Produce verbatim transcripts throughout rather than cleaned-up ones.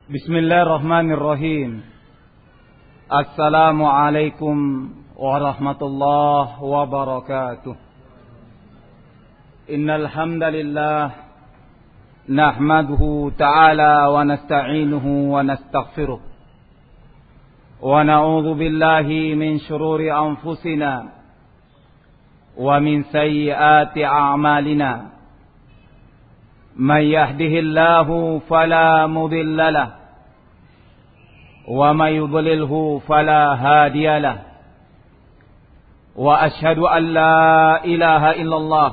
Bismillahirrahmanirrahim. Assalamualaikum warahmatullahi wabarakatuh. Innal hamdalillah nahmaduhu ta'ala wa nasta'inuhu wa nastaghfiruh. Wa na'udzu billahi min shururi anfusina wa min sayyiati a'malina. Man yahdihillahu fala mudilla lahu wa may yudlilhu fala hadiya lahu. Wa asyhadu an la ilaha illallah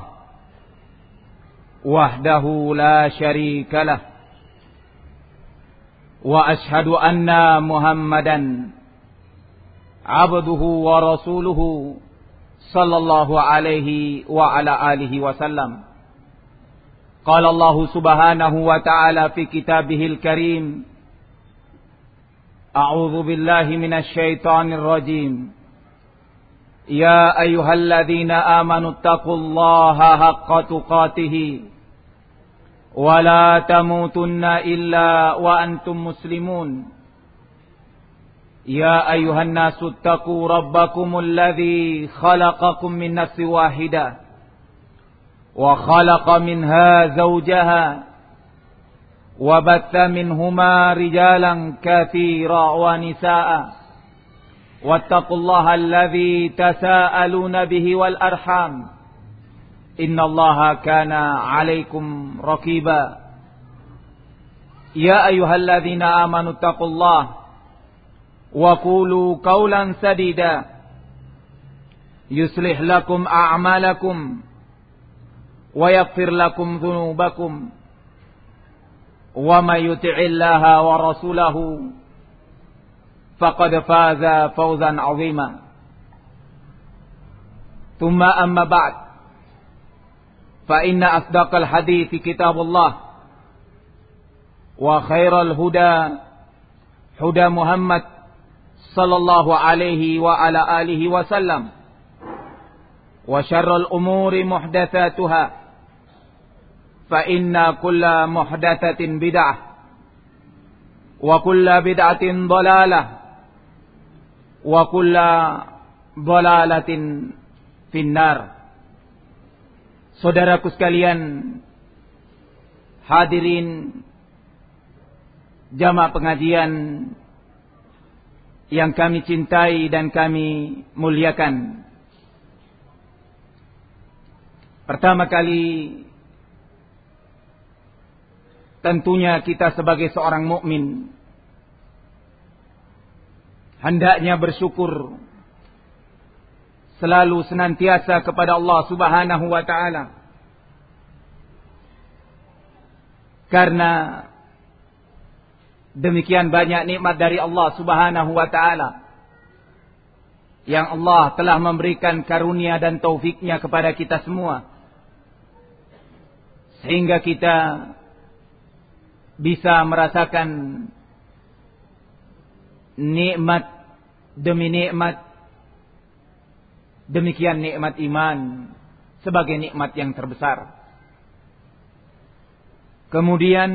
wahdahu la syarika lahu wa asyhadu anna Muhammadan abduhu wa rasuluhu sallallahu alaihi wa ala alihi wasallam. Qala Allah subhanahu wa ta'ala fi kitabihil karim. A'udzu billahi minasy syaithanir rajim. Ya ayyuhalladzina amanu taqullaha haqqa tuqatih wa la tamutunna illa wa antum muslimun. Ya ayyuhan nasu taqu rabbakumul ladzi khalaqakum min nafsin wahidah wa khalaqa minha zawjaha wa batha minhuma rijalan katsira wa nisaa wattaqullaha alladzi tasaaluna bihi wal arham innallaha kana 'alaikum raqiba. Ya ayyuhalladzina amanu taqullaha wa qulu qawlan sadida yuslih lakum a'malakum wa yaghfir lakum dhunubakum wa may yuti'illaha wa rasulahu faqad faza fawzan 'azima. Thumma amma ba'd, fa inna asdaqal hadithi kitabullah wa khairal huda huda Muhammad sallallahu alaihi wa ala alihi wa sallam wa syarrul umuri muhdatsatuha fa inna kulla muhdatsatin bid'ah wa kulla bid'atin dhalalah wa kulla dhalalatin finnar. Saudaraku sekalian, hadirin jamaah pengajian yang kami cintai dan kami muliakan. Pertama kali, tentunya kita sebagai seorang mukmin hendaknya bersyukur selalu senantiasa kepada Allah Subhanahu wa taala, karena demikian banyak nikmat dari Allah Subhanahu wa taala yang Allah telah memberikan karunia dan taufiknya kepada kita semua, sehingga kita bisa merasakan nikmat demi nikmat. Demikian nikmat iman sebagai nikmat yang terbesar. Kemudian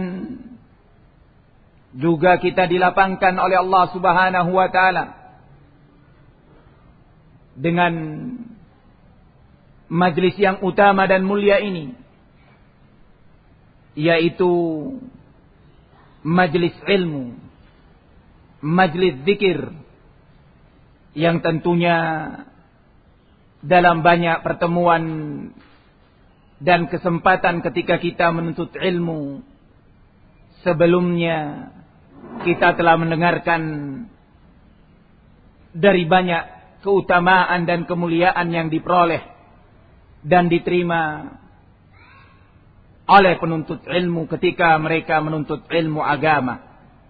juga kita dilapangkan oleh Allah Subhanahu wa taala dengan majlis yang utama dan mulia ini, yaitu majlis ilmu, majlis zikir, yang tentunya dalam banyak pertemuan dan kesempatan ketika kita menuntut ilmu sebelumnya, kita telah mendengarkan dari banyak keutamaan dan kemuliaan yang diperoleh dan diterima oleh penuntut ilmu ketika mereka menuntut ilmu agama.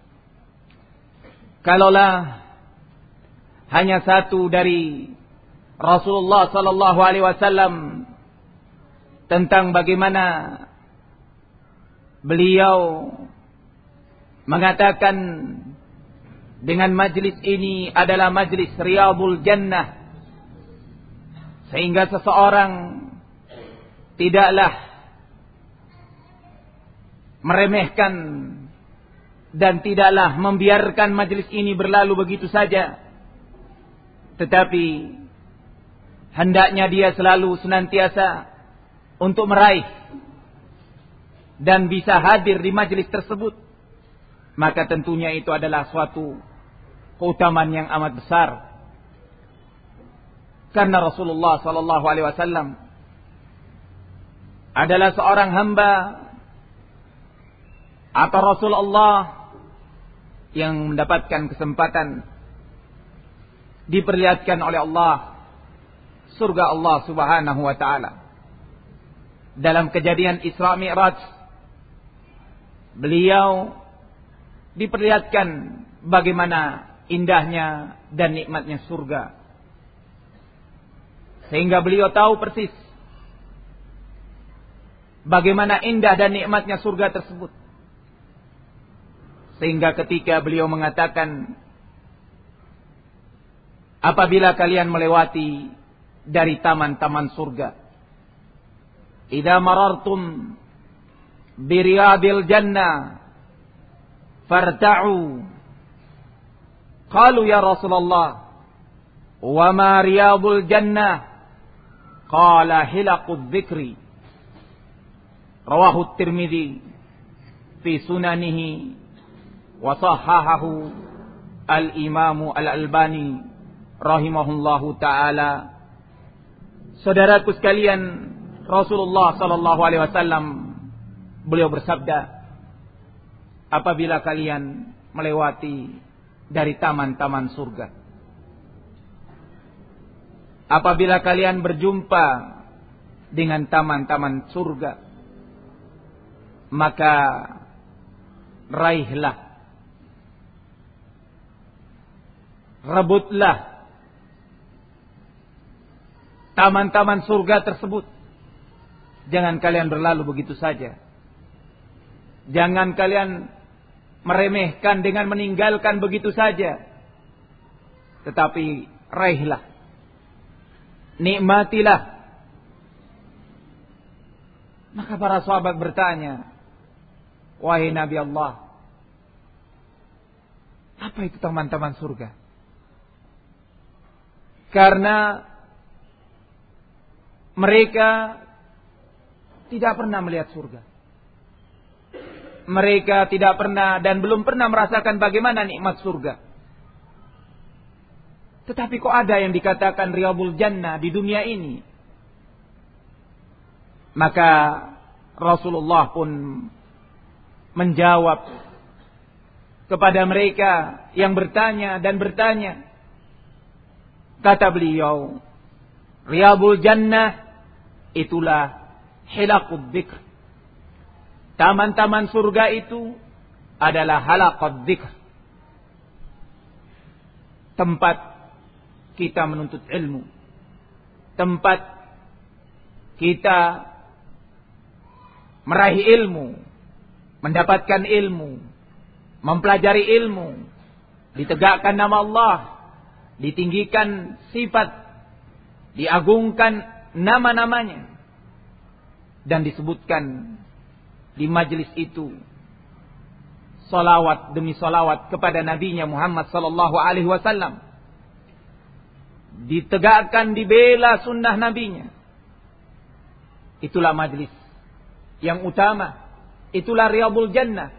Kalaulah hanya satu dari Rasulullah sallallahu alaihi wasallam tentang bagaimana beliau mengatakan dengan majlis ini adalah majlis Riyadul Jannah, sehingga seseorang tidaklah meremehkan dan tidaklah membiarkan majelis ini berlalu begitu saja, tetapi hendaknya dia selalu senantiasa untuk meraih dan bisa hadir di majelis tersebut, maka tentunya itu adalah suatu keutamaan yang amat besar. Karena Rasulullah sallallahu alaihi wasallam adalah seorang hamba atau Rasulullah yang mendapatkan kesempatan diperlihatkan oleh Allah surga Allah Subhanahu wa taala. Dalam kejadian Isra Mi'raj, beliau diperlihatkan bagaimana indahnya dan nikmatnya surga, sehingga beliau tahu persis bagaimana indah dan nikmatnya surga tersebut. Sehingga ketika beliau mengatakan, apabila kalian melewati dari taman-taman surga, idza marartum bi riyadil jannah farta'u. Qalu ya Rasulullah, wa ma riyadul jannah? Qala hilaqud dzikri. Rawahu Tirmidzi fi sunanihi wa sahahahu al-Imam Al-Albani rahimahullahu taala. Saudaraku sekalian, Rasulullah sallallahu alaihi wasallam beliau bersabda, apabila kalian melewati dari taman-taman surga, apabila kalian berjumpa dengan taman-taman surga, maka raihlah, rebutlah taman-taman surga tersebut. Jangan kalian berlalu begitu saja. Jangan kalian meremehkan dengan meninggalkan begitu saja. Tetapi raihlah, nikmatilah. Maka para sahabat bertanya, wahai Nabi Allah, apa itu taman-taman surga? Karena mereka tidak pernah melihat surga. Mereka tidak pernah dan belum pernah merasakan bagaimana nikmat surga. Tetapi kok ada yang dikatakan riyadul jannah di dunia ini? Maka Rasulullah pun menjawab kepada mereka yang bertanya dan bertanya. Kata beliau, riyadul jannah itulah hilaqud dzikr. Taman-taman surga itu adalah halaqad dzikr. Tempat kita menuntut ilmu. Tempat kita meraih ilmu, mendapatkan ilmu, mempelajari ilmu, ditegakkan nama Allah, ditinggikan sifat, diagungkan nama-namanya, dan disebutkan di majelis itu salawat demi salawat kepada nabinya Muhammad sallallahu alaihi wasallam, ditegakkan, dibela sunnah nabinya. Itulah majelis yang utama, itulah riyadul jannah.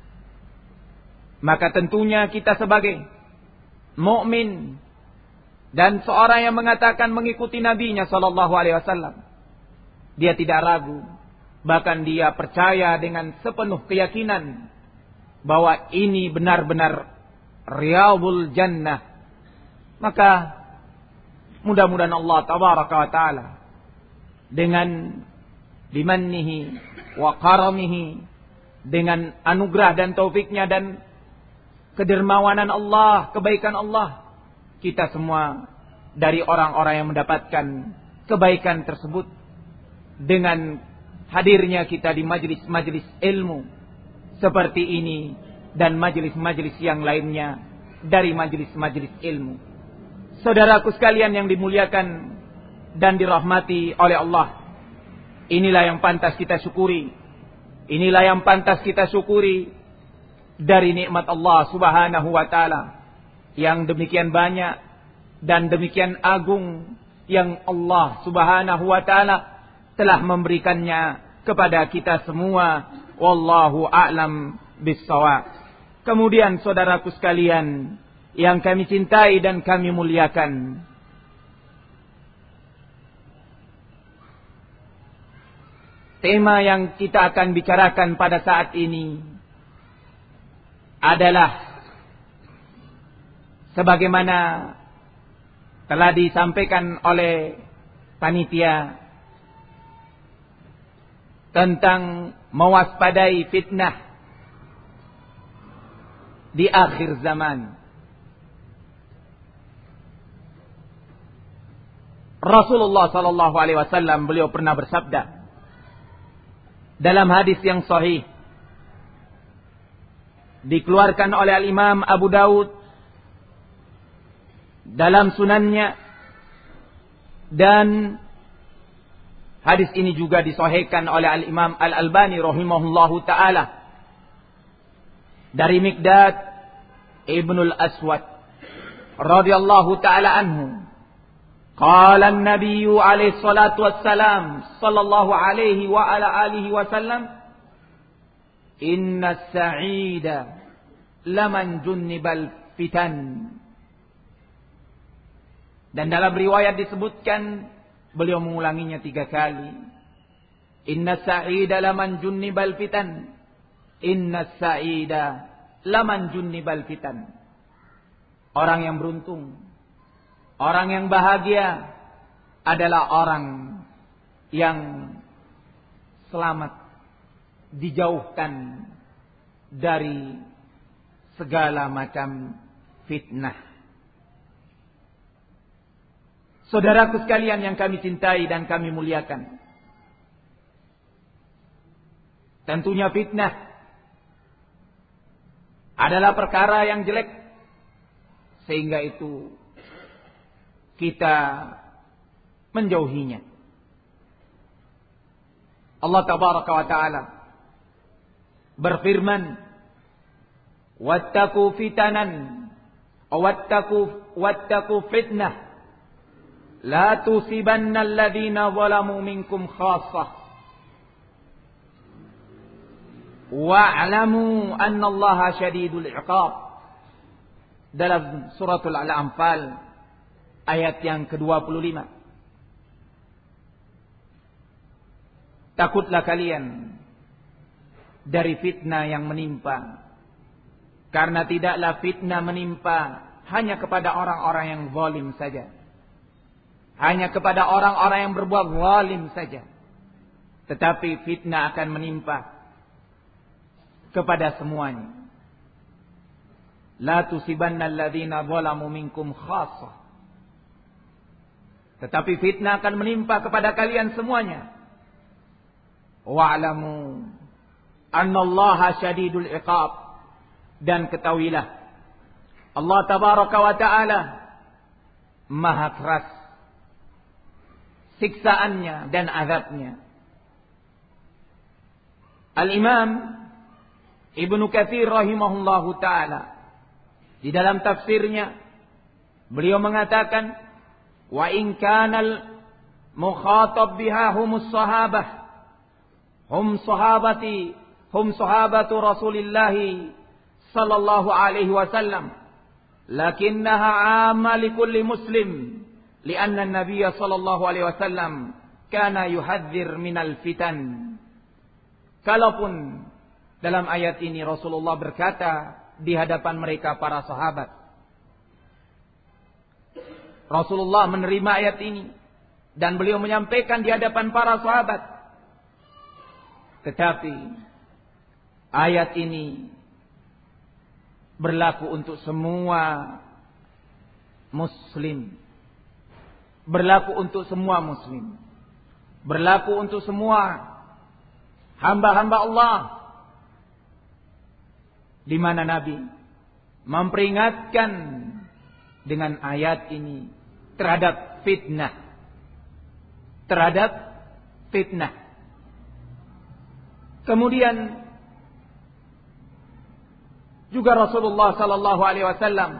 Maka tentunya kita sebagai mukmin dan seorang yang mengatakan mengikuti nabinya sallallahu alaihi wasallam, dia tidak ragu, bahkan dia percaya dengan sepenuh keyakinan bahwa ini benar-benar riyadul jannah. Maka mudah-mudahan Allah tabaraka wa taala dengan bimannihi wa karamihi, dengan anugerah dan taufiknya dan kedermawanan Allah, kebaikan Allah, kita semua dari orang-orang yang mendapatkan kebaikan tersebut dengan hadirnya kita di majelis-majelis ilmu seperti ini dan majelis-majelis yang lainnya dari majelis-majelis ilmu. Saudaraku sekalian yang dimuliakan dan dirahmati oleh Allah, inilah yang pantas kita syukuri. Inilah yang pantas kita syukuri dari nikmat Allah Subhanahu wa taala yang demikian banyak dan demikian agung yang Allah Subhanahu wa taala telah memberikannya kepada kita semua. Wallahu a'lam bissawab. Kemudian saudaraku sekalian yang kami cintai dan kami muliakan, tema yang kita akan bicarakan pada saat ini adalah sebagaimana telah disampaikan oleh panitia tentang mewaspadai fitnah di akhir zaman. Rasulullah sallallahu alaihi wasallam beliau pernah bersabda dalam hadis yang sahih dikeluarkan oleh Al-Imam Abu Daud dalam sunannya, dan hadis ini juga disahihkan oleh Al-Imam Al-Albani rahimahullahu taala dari Miqdad Ibnul Aswad radhiyallahu taala anhu. Qala an-nabiy alaihi salatu wassalam sallallahu alaihi wa ala alihi wasallam, inna as-sa'ida laman junnibal fitan. Dan dalam riwayat disebutkan beliau mengulanginya tiga kali. Inna as-sa'ida laman junnibal fitan. Inna as-sa'ida laman junnibal fitan. Orang yang beruntung, orang yang bahagia adalah orang yang selamat, dijauhkan dari segala macam fitnah. Saudaraku sekalian yang kami cintai dan kami muliakan, tentunya fitnah adalah perkara yang jelek, sehingga itu kita menjauhinya. Allah tabaraka wa taala berfirman, wattaqu fitanan wattaqu wattaqu fitnah la tusibanna alladhina zalamu minkum khassah wa'lamu anna Allaha syadidul iqab. Dalam suratul Al-Anfal ayat yang kedua puluh lima. Takutlah kalian dari fitnah yang menimpa, karena tidaklah fitnah menimpa hanya kepada orang-orang yang zalim saja, hanya kepada orang-orang yang berbuat zalim saja, tetapi fitnah akan menimpa kepada semuanya. La tusibanna alladhina zalamu minkum khassah. Tetapi fitnah akan menimpa kepada kalian semuanya. Wa'lamu annallaha syadidul iqab. Dan ketahuilah, Allah tabaraka wa ta'ala maha keras siksaannya dan azabnya. Al-Imam Ibnu Katsir rahimahullahu ta'ala di dalam tafsirnya beliau mengatakan, wa in kanal mukhatab biha humus sahabah hum sahabati hum sahabatu Rasulillah sallallahu alaihi wasallam, lakinnaha 'amma likulli muslim lianna an-nabiy sallallahu alaihi wasallam kana yuhadzir minal fitan. Kalaupun dalam ayat ini Rasulullah berkata di hadapan mereka para sahabat, Rasulullah menerima ayat ini dan beliau menyampaikan di hadapan para sahabat. Tetapi ayat ini berlaku untuk semua muslim. Berlaku untuk semua muslim. Berlaku untuk semua hamba-hamba Allah. Di mana Nabi memperingatkan dengan ayat ini terhadap fitnah. Terhadap fitnah. Kemudian juga Rasulullah sallallahu alaihi wasallam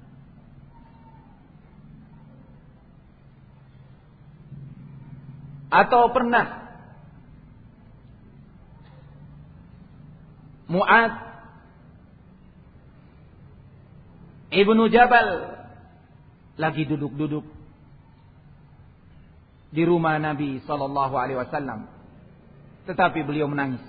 atau pernah Mu'adz Ibnu Jabal lagi duduk-duduk di rumah Nabi sallallahu alaihi wasallam, tetapi beliau menangis.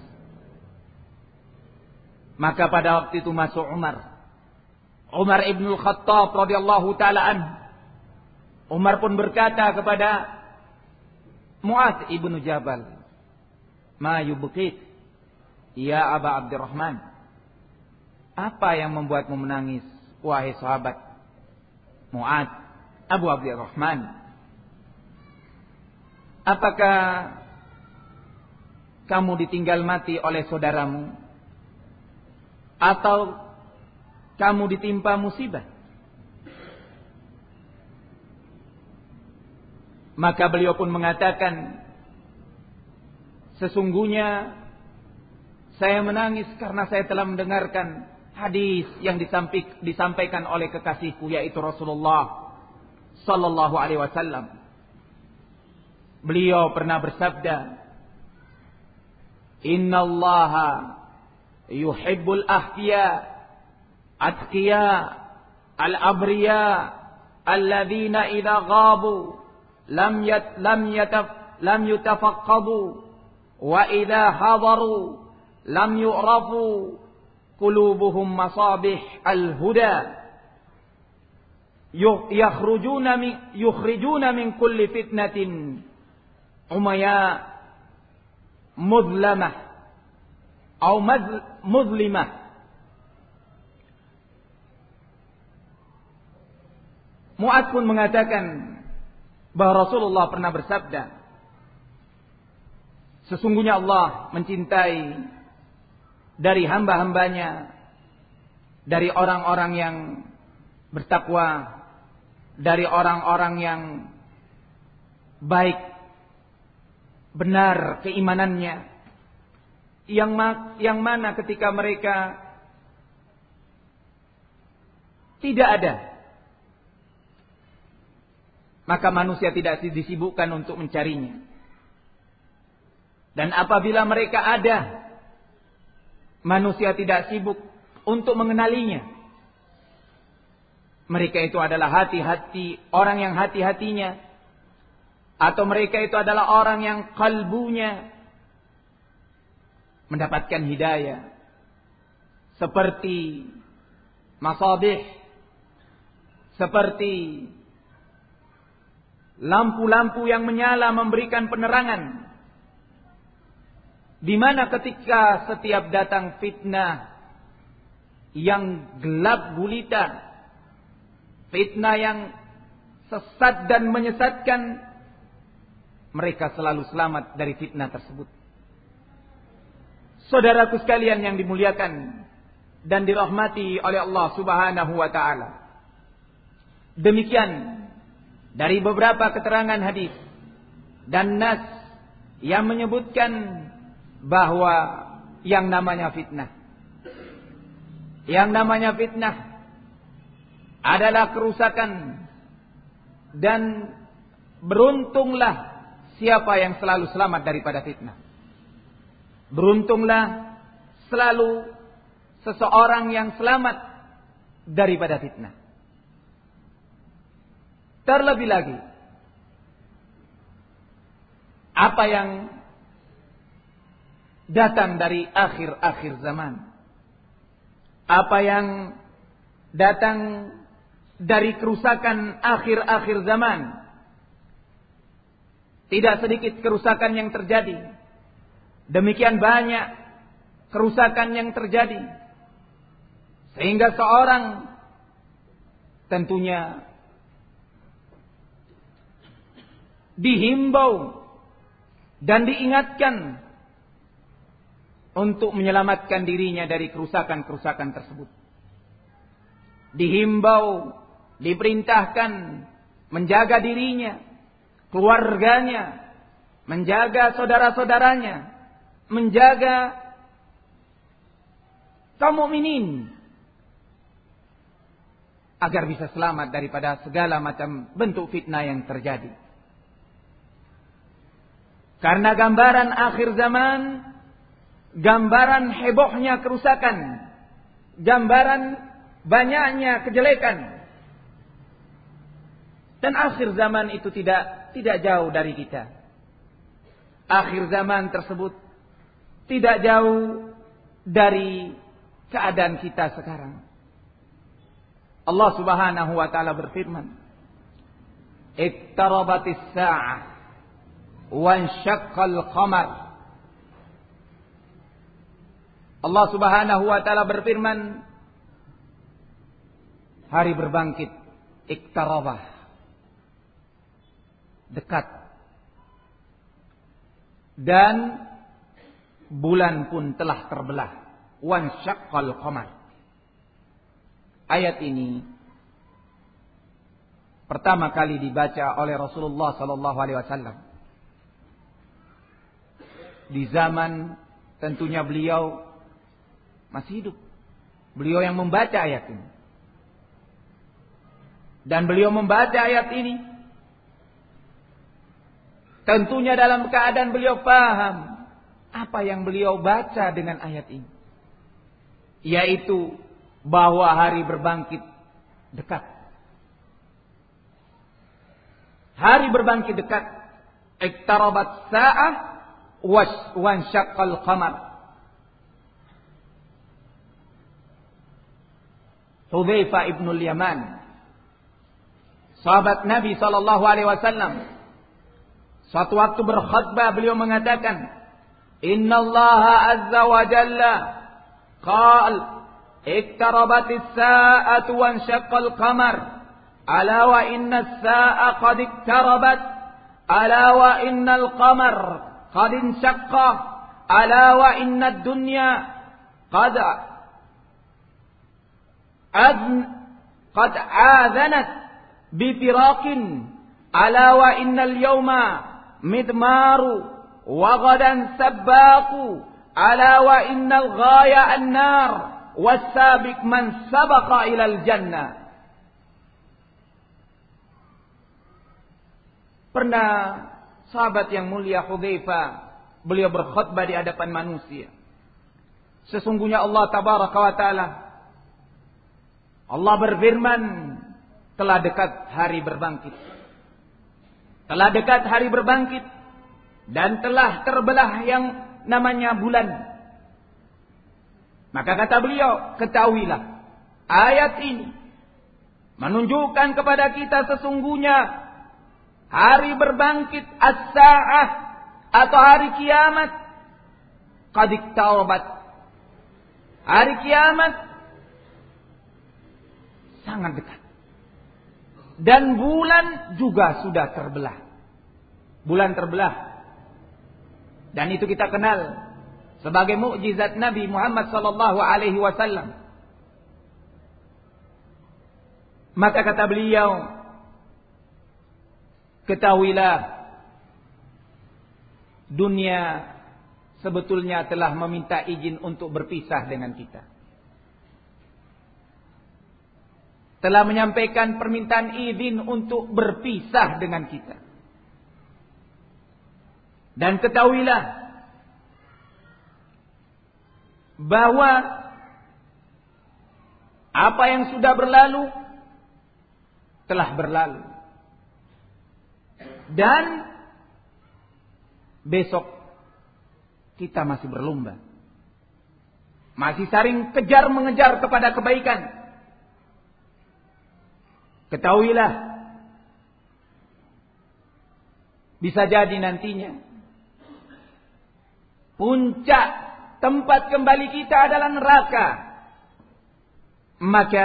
Maka pada waktu itu masuk Umar. Umar Ibnu Khattab radhiyallahu taala anhu. Umar pun berkata kepada Mu'adz Ibnu Jabal, "Ma yubqik ya Aba Abdurrahman?" Apa yang membuatmu menangis, wahai sahabat Mu'adz, Abu Abdurrahman? Apakah kamu ditinggal mati oleh saudaramu? Atau kamu ditimpa musibah? Maka beliau pun mengatakan, sesungguhnya saya menangis karena saya telah mendengarkan hadis yang disampaikan oleh kekasihku, yaitu Rasulullah sallallahu alaihi wasallam. Beliau pernah bersabda, "Innallaha yuhibbul ahfiya atqiya al-abriya alladzina idza ghabu lam yat lam yataf lam yutafaqqadu wa idza hadaru lam yu'rafu qulubuhum masabih al-huda yakhrujuna min yukhrijuna min kulli fitnatin umaya mudlamah atau muzlimah." Mu'adz pun mengatakan bahwa Rasulullah pernah bersabda, sesungguhnya Allah mencintai dari hamba-hambanya, dari orang-orang yang bertakwa, dari orang-orang yang baik, benar keimanannya, yang ma- yang mana ketika mereka tidak ada, maka manusia tidak disibukkan untuk mencarinya. Dan apabila mereka ada, manusia tidak sibuk untuk mengenalinya. Mereka itu adalah hati-hati, orang yang hati-hatinya, atau mereka itu adalah orang yang kalbunya mendapatkan hidayah, seperti masabih, seperti lampu-lampu yang menyala memberikan penerangan, di mana ketika setiap datang fitnah yang gelap gulita, fitnah yang sesat dan menyesatkan, mereka selalu selamat dari fitnah tersebut. Saudaraku sekalian yang dimuliakan dan dirahmati oleh Allah Subhanahu wa taala, demikian dari beberapa keterangan hadis dan nas yang menyebutkan bahwa yang namanya fitnah, yang namanya fitnah adalah kerusakan, dan beruntunglah siapa yang selalu selamat daripada fitnah. Beruntunglah selalu seseorang yang selamat daripada fitnah. Terlebih lagi, apa yang datang dari akhir-akhir zaman, apa yang datang dari kerusakan akhir-akhir zaman, tidak sedikit kerusakan yang terjadi. Demikian banyak kerusakan yang terjadi, sehingga seorang tentunya dihimbau dan diingatkan untuk menyelamatkan dirinya dari kerusakan-kerusakan tersebut. Dihimbau, diperintahkan menjaga dirinya, keluarganya, menjaga saudara-saudaranya, menjaga kaum mukminin agar bisa selamat daripada segala macam bentuk fitnah yang terjadi. Karena gambaran akhir zaman, gambaran hebohnya kerusakan, gambaran banyaknya kejelekan. Dan akhir zaman itu tidak tidak jauh dari kita. Akhir zaman tersebut tidak jauh dari keadaan kita sekarang. Allah Subhanahu wa taala berfirman, "Iqtarabatis sa'ah wansyaqqal qamar." Allah Subhanahu wa taala berfirman, hari berbangkit, iqtarabah, dekat. Dan bulan pun telah terbelah. Wansyaqqal qamar. Ayat ini pertama kali dibaca oleh Rasulullah sallallahu alaihi wasallam di zaman tentunya beliau masih hidup. Beliau yang membaca ayat ini. Dan beliau membaca ayat ini tentunya dalam keadaan beliau paham apa yang beliau baca dengan ayat ini, yaitu bahwa hari berbangkit dekat. Hari berbangkit dekat. Iqtarabat sa'ah wansyaqqal qamar. Hudzaifah ibnul Yaman, sahabat Nabi sallallahu alaihi wasallam, suatu waktu berkhutbah beliau mengatakan, "Innallaha azza wa jalla qala iqtarabatis sa'atu wansyaqqal qamar, ala wa innas sa'a qad iqtarabat, ala wa innal qamar qad insyaqqa, ala wa innad dunya qad adn qad adhanat bi firaqin, ala wa innal yawma midmaru wa ghadan sabbaqu, ala wa innal ghaya an-nar was-sabiq man sabaqa ilal jannah." Pernah sahabat yang mulia Hudzaifah, beliau berkhutbah di hadapan manusia. Sesungguhnya Allah tabaraka wa taala, Allah berfirman, telah dekat hari berbangkit. Telah dekat hari berbangkit dan telah terbelah yang namanya bulan. Maka kata beliau, ketahuilah, ayat ini menunjukkan kepada kita sesungguhnya hari berbangkit as-sa'ah atau hari kiamat qad iqtarabat. Hari kiamat sangat dekat. Dan bulan juga sudah terbelah. Bulan terbelah. Dan itu kita kenal sebagai mukjizat Nabi Muhammad sallallahu alaihi wasallam. Maka kata beliau, ketahuilah, dunia sebetulnya telah meminta izin untuk berpisah dengan kita. Telah menyampaikan permintaan izin untuk berpisah dengan kita. Dan ketahuilah bahwa apa yang sudah berlalu telah berlalu. Dan besok kita masih berlomba. Masih saling kejar mengejar kepada kebaikan. Ketahuilah, bisa jadi nantinya puncak tempat kembali kita adalah neraka. Maka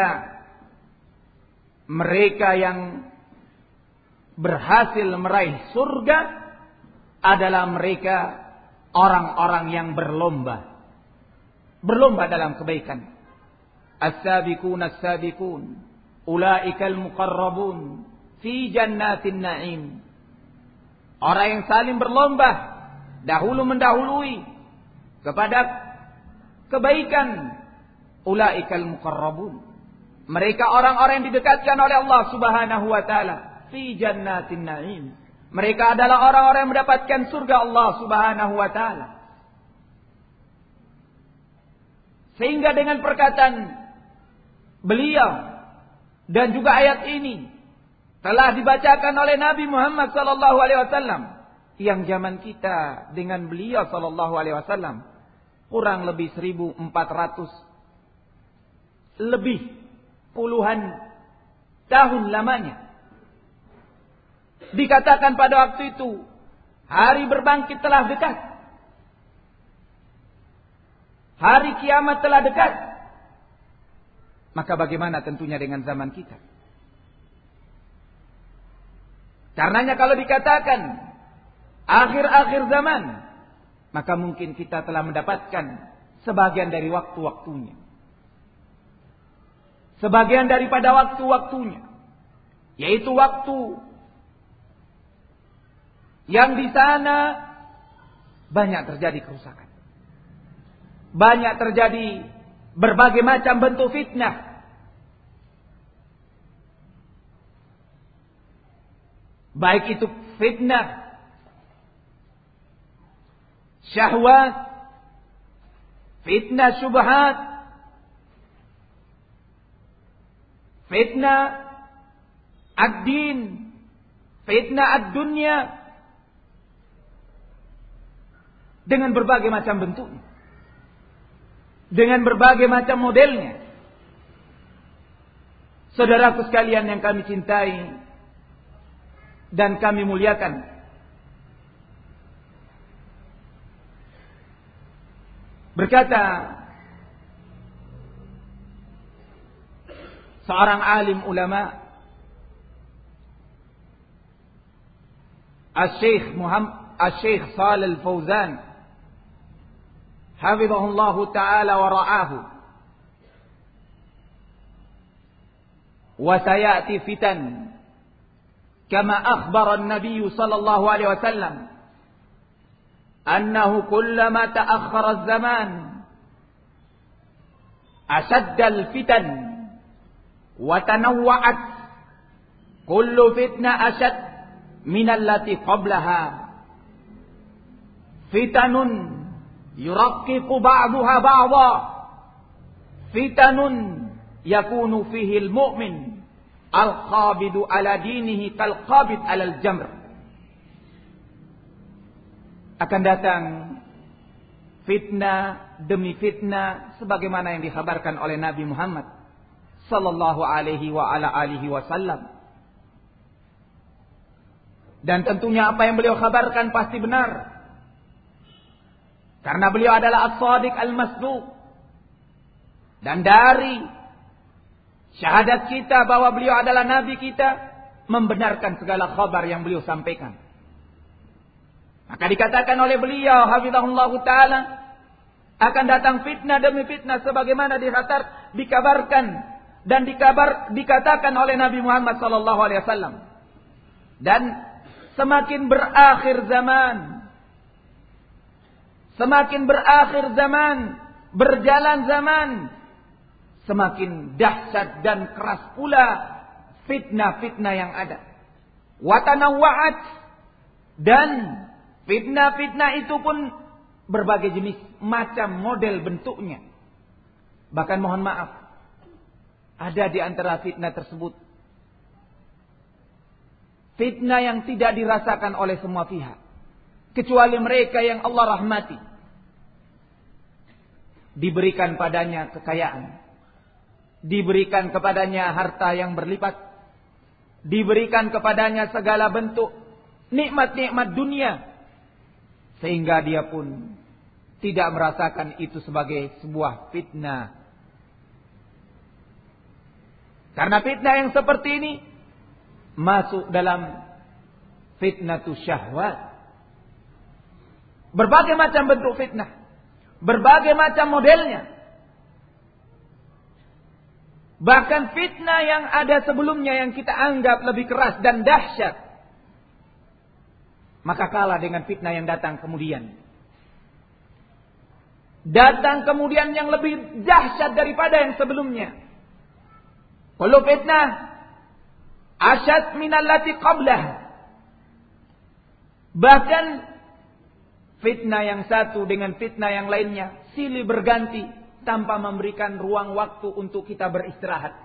mereka yang berhasil meraih surga adalah mereka orang-orang yang berlomba. Berlomba dalam kebaikan. As-sabiqun as-sabiqun ulaikal muqarrabun fi jannatin na'im. Orang yang saling berlomba, dahulu mendahului kepada kebaikan, ulaikal muqarrabun. Mereka orang-orang yang didekatkan oleh Allah Subhanahu wa taala fi jannatin na'im. Mereka adalah orang-orang yang mendapatkan surga Allah Subhanahu wa taala. Sehingga dengan perkataan beliau dan juga ayat ini telah dibacakan oleh Nabi Muhammad sallallahu alaihi wasallam, yang zaman kita dengan beliau sallallahu alaihi wasallam kurang lebih seribu empat ratus lebih puluhan tahun lamanya. Dikatakan pada waktu itu hari berbangkit telah dekat, hari kiamat telah dekat. Maka bagaimana tentunya dengan zaman kita? Karenanya kalau dikatakan akhir-akhir zaman, maka mungkin kita telah mendapatkan sebagian dari waktu-waktunya. Sebagian daripada waktu-waktunya, yaitu waktu yang di sana banyak terjadi kerusakan. Banyak terjadi berbagai macam bentuk fitnah. Baik itu fitnah syahwat, fitnah syubhat, fitnah ad-din, fitnah ad-dunya, dengan berbagai macam bentuknya, dengan berbagai macam modelnya. Saudaraku sekalian yang kami cintai dan kami muliakan, berkata seorang alim ulama, Al-Syekh Muhammad Al-Syekh Shalih Al-Fauzan hafizahullahu ta'ala wa ra'ahu, wa sayati fitan kama akhbara an-nabiy sallallahu alaihi wasallam annahu kullama ta'akhkhara az-zaman ashadda al-fitan wa tanawwa'at kullu fitna ashad min allati qablaha fitanun yuraqqiqu ba'daha ba'dha fitanun yakunu fihi al-mu'min al-qabidu ala dinihi kal-qabid ala al-jamr. Akan datang fitnah demi fitnah sebagaimana yang dikhabarkan oleh Nabi Muhammad sallallahu alaihi wa ala alihi wasallam. Dan tentunya apa yang beliau khabarkan pasti benar, karena beliau adalah as-sadiq al-masduq. Dan dari syahadat kita bahwa beliau adalah nabi kita, membenarkan segala khabar yang beliau sampaikan. Maka dikatakan oleh beliau hafizahullahu ta'ala, akan datang fitnah demi fitnah sebagaimana dikhatar, dikabarkan dan dikabar dikatakan oleh Nabi Muhammad sallallahu alaihi wasallam. Dan semakin berakhir zaman, semakin berakhir zaman, berjalan zaman, semakin dahsyat dan keras pula fitnah-fitnah yang ada. Wa tanawwa'at, dan fitnah-fitnah itu pun berbagai jenis, macam, model, bentuknya. Bahkan mohon maaf, ada di antara fitnah tersebut fitnah yang tidak dirasakan oleh semua pihak, kecuali mereka yang Allah rahmati. Diberikan padanya kekayaan, diberikan kepadanya harta yang berlipat, diberikan kepadanya segala bentuk nikmat-nikmat dunia, sehingga dia pun tidak merasakan itu sebagai sebuah fitnah. Karena fitnah yang seperti ini masuk dalam fitnatus syahwat. Berbagai macam bentuk fitnah, berbagai macam modelnya. Bahkan fitnah yang ada sebelumnya yang kita anggap lebih keras dan dahsyat, maka kalah dengan fitnah yang datang kemudian. Datang kemudian yang lebih dahsyat daripada yang sebelumnya. Kullu fitnah asyad minallati qablah. Bahkan fitnah yang satu dengan fitnah yang lainnya silih berganti tanpa memberikan ruang waktu untuk kita beristirahat.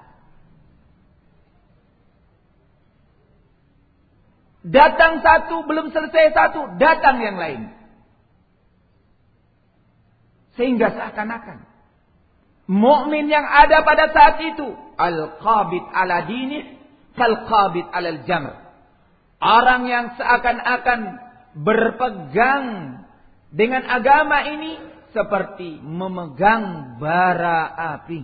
Datang satu, belum selesai satu, datang yang lain. Sehingga seakan-akan mukmin yang ada pada saat itu al-qabid ala dinih kal-qabid alal jamr. Orang yang seakan-akan berpegang dengan agama ini seperti memegang bara api.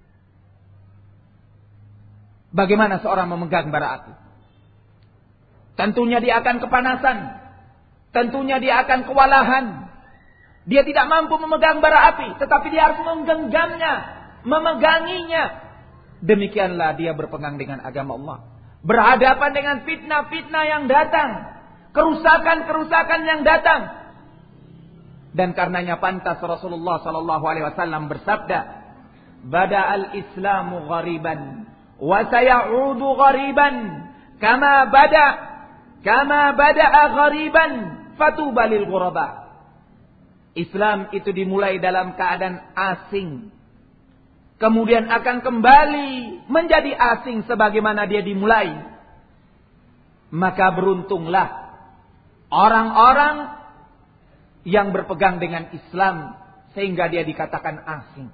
Bagaimana seorang memegang bara api? Tentunya dia akan kepanasan. Tentunya dia akan kewalahan. Dia tidak mampu memegang bara api. Tetapi dia harus menggenggamnya. Memeganginya. Demikianlah dia berpegang dengan agama Allah. Berhadapan dengan fitnah-fitnah yang datang. Kerusakan-kerusakan yang datang. Dan karenanya pantas Rasulullah sallallahu alaihi wasallam bersabda, "Bada'al Islamu ghariban wa sayaudu ghariban kama bada' Kama bada'a ghariban fatuba lil ghuraba." Islam itu dimulai dalam keadaan asing. Kemudian akan kembali menjadi asing sebagaimana dia dimulai. Maka beruntunglah orang-orang yang berpegang dengan Islam sehingga dia dikatakan asing.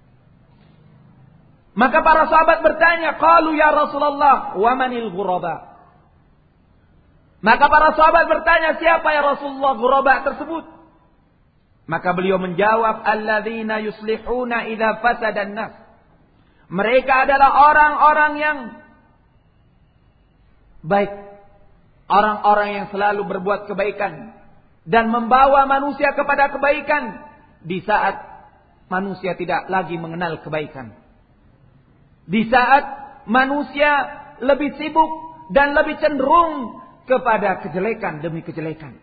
Maka para sahabat bertanya, qalu ya Rasulullah, wa manil ghuraba? Maka para sahabat bertanya, siapa ya Rasulullah ghuraba tersebut? Maka beliau menjawab, alladzina yuslihuna idza fasadan nas. Mereka adalah orang-orang yang baik, orang-orang yang selalu berbuat kebaikan dan membawa manusia kepada kebaikan di saat manusia tidak lagi mengenal kebaikan. Di saat manusia lebih sibuk dan lebih cenderung kepada kejelekan demi kejelekan.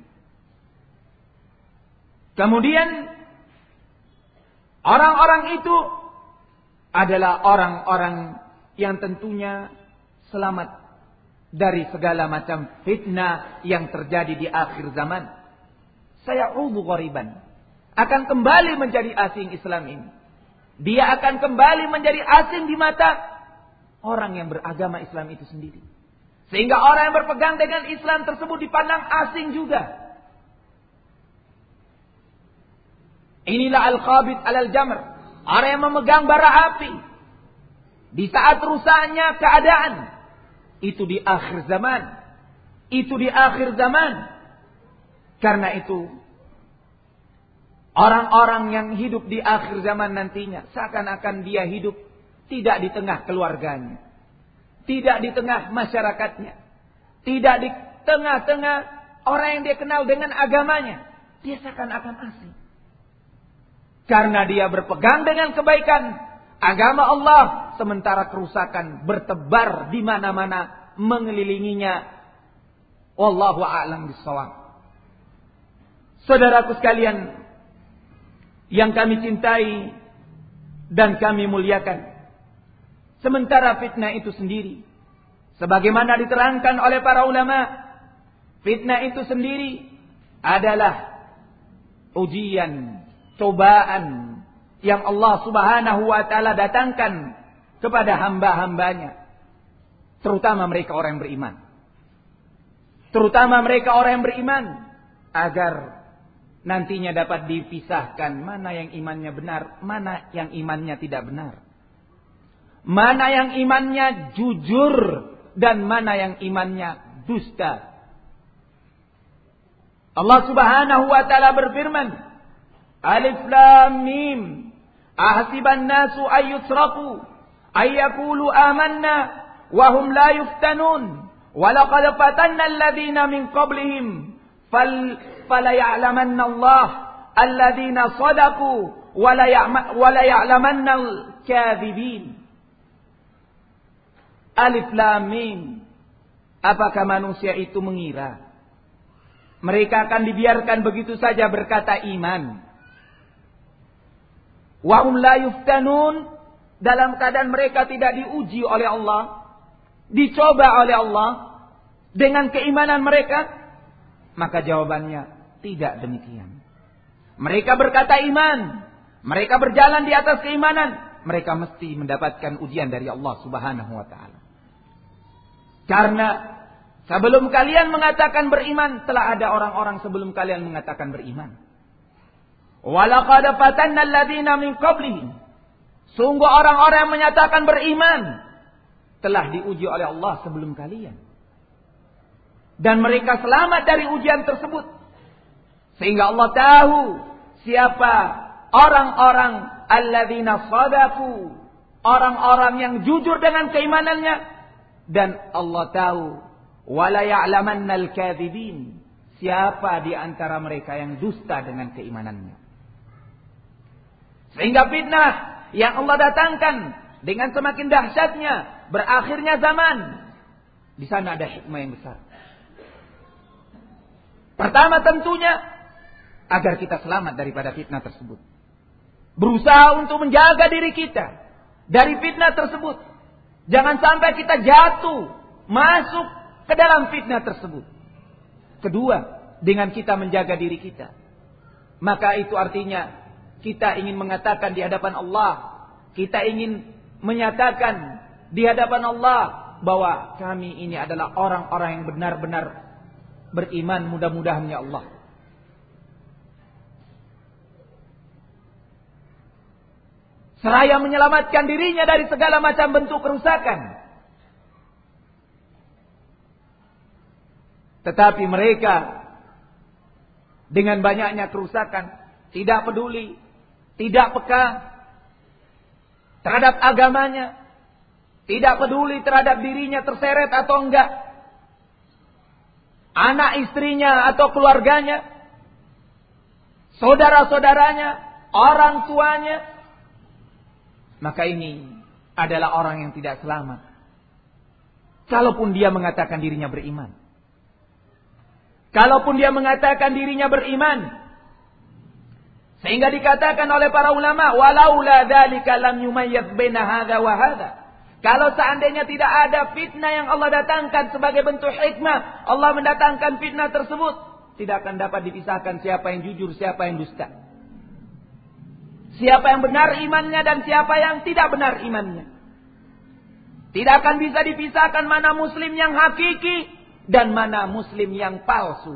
Kemudian orang-orang itu adalah orang-orang yang tentunya selamat dari segala macam fitnah yang terjadi di akhir zaman. Sayaudu ghariban, akan kembali menjadi asing Islam ini. Dia akan kembali menjadi asing di mata orang yang beragama Islam itu sendiri. Sehingga orang yang berpegang dengan Islam tersebut dipandang asing juga. Inilah al-qabid alal jamr. Orang yang memegang bara api. Di saat rusaknya keadaan. Itu di akhir zaman. Itu di akhir zaman. Karena itu, orang-orang yang hidup di akhir zaman nantinya, seakan-akan dia hidup tidak di tengah keluarganya. Tidak di tengah masyarakatnya. Tidak di tengah-tengah orang yang dia kenal dengan agamanya. Dia seakan-akan asing. Karena dia berpegang dengan kebaikan agama Allah. Sementara kerusakan bertebar di mana-mana mengelilinginya. Wallahu a'lam bishawab. Saudaraku sekalian yang kami cintai dan kami muliakan. Sementara fitnah itu sendiri, sebagaimana diterangkan oleh para ulama, fitnah itu sendiri adalah ujian, cobaan yang Allah Subhanahu wa taala datangkan kepada hamba-hambanya, terutama mereka orang yang beriman. Terutama mereka orang yang beriman, agar nantinya dapat dipisahkan mana yang imannya benar, mana yang imannya tidak benar. Mana yang imannya jujur dan mana yang imannya dusta. Allah Subhanahu wa taala berfirman, Alif Lam Mim, ahasiban nasu ayyutraku ayyakulu amanna wa hum la yuftanun wa laqad fatanna alladhina min qablihim fal falaya'lamanna Allah alladhina sadaqu wa la ya'lamanna al-kadhibin. Alif Lam Mim. Apakah manusia itu mengira mereka akan dibiarkan begitu saja berkata iman? Wa hum la yuftanun, dalam keadaan mereka tidak diuji oleh Allah, dicoba oleh Allah dengan keimanan mereka? Maka jawabannya tidak demikian. Mereka berkata iman, mereka berjalan di atas keimanan, mereka mesti mendapatkan ujian dari Allah Subhanahu wa taala. Karena sebelum kalian mengatakan beriman, telah ada orang-orang sebelum kalian mengatakan beriman. Walaqad fatanna alladziina min qablihim. Sungguh orang-orang yang menyatakan beriman telah diuji oleh Allah sebelum kalian. Dan mereka selamat dari ujian tersebut. Sehingga Allah tahu siapa orang-orang alladziina shadaku, orang-orang yang jujur dengan keimanannya. Dan Allah tahu wala ya'lamannal kadzibin, siapa di antara mereka yang dusta dengan keimanannya. Sehingga fitnah yang Allah datangkan dengan semakin dahsyatnya berakhirnya zaman, di sana ada hikmah yang besar. Pertama tentunya agar kita selamat daripada fitnah tersebut. Berusaha untuk menjaga diri kita dari fitnah tersebut. Jangan sampai kita jatuh masuk ke dalam fitnah tersebut. Kedua, dengan kita menjaga diri kita, maka itu artinya kita ingin mengatakan di hadapan Allah, kita ingin menyatakan di hadapan Allah bahwa kami ini adalah orang-orang yang benar-benar beriman, mudah-mudahan ya Allah. Seraya menyelamatkan dirinya dari segala macam bentuk kerusakan. Tetapi mereka dengan banyaknya kerusakan tidak peduli, tidak peka terhadap agamanya, tidak peduli terhadap dirinya terseret atau enggak, anak istrinya atau keluarganya, saudara-saudaranya, orang tuanya. Maka ini adalah orang yang tidak selamat. Kalaupun dia mengatakan dirinya beriman. Kalaupun dia mengatakan dirinya beriman. Sehingga dikatakan oleh para ulama, walaula dzalika lam yumayyiz baina hadza wa hadza. Kalau seandainya tidak ada fitnah yang Allah datangkan sebagai bentuk hikmah, Allah mendatangkan fitnah tersebut, tidak akan dapat dipisahkan siapa yang jujur, siapa yang dusta. Siapa yang benar imannya dan siapa yang tidak benar imannya. Tidak akan bisa dipisahkan mana muslim yang hakiki dan mana muslim yang palsu.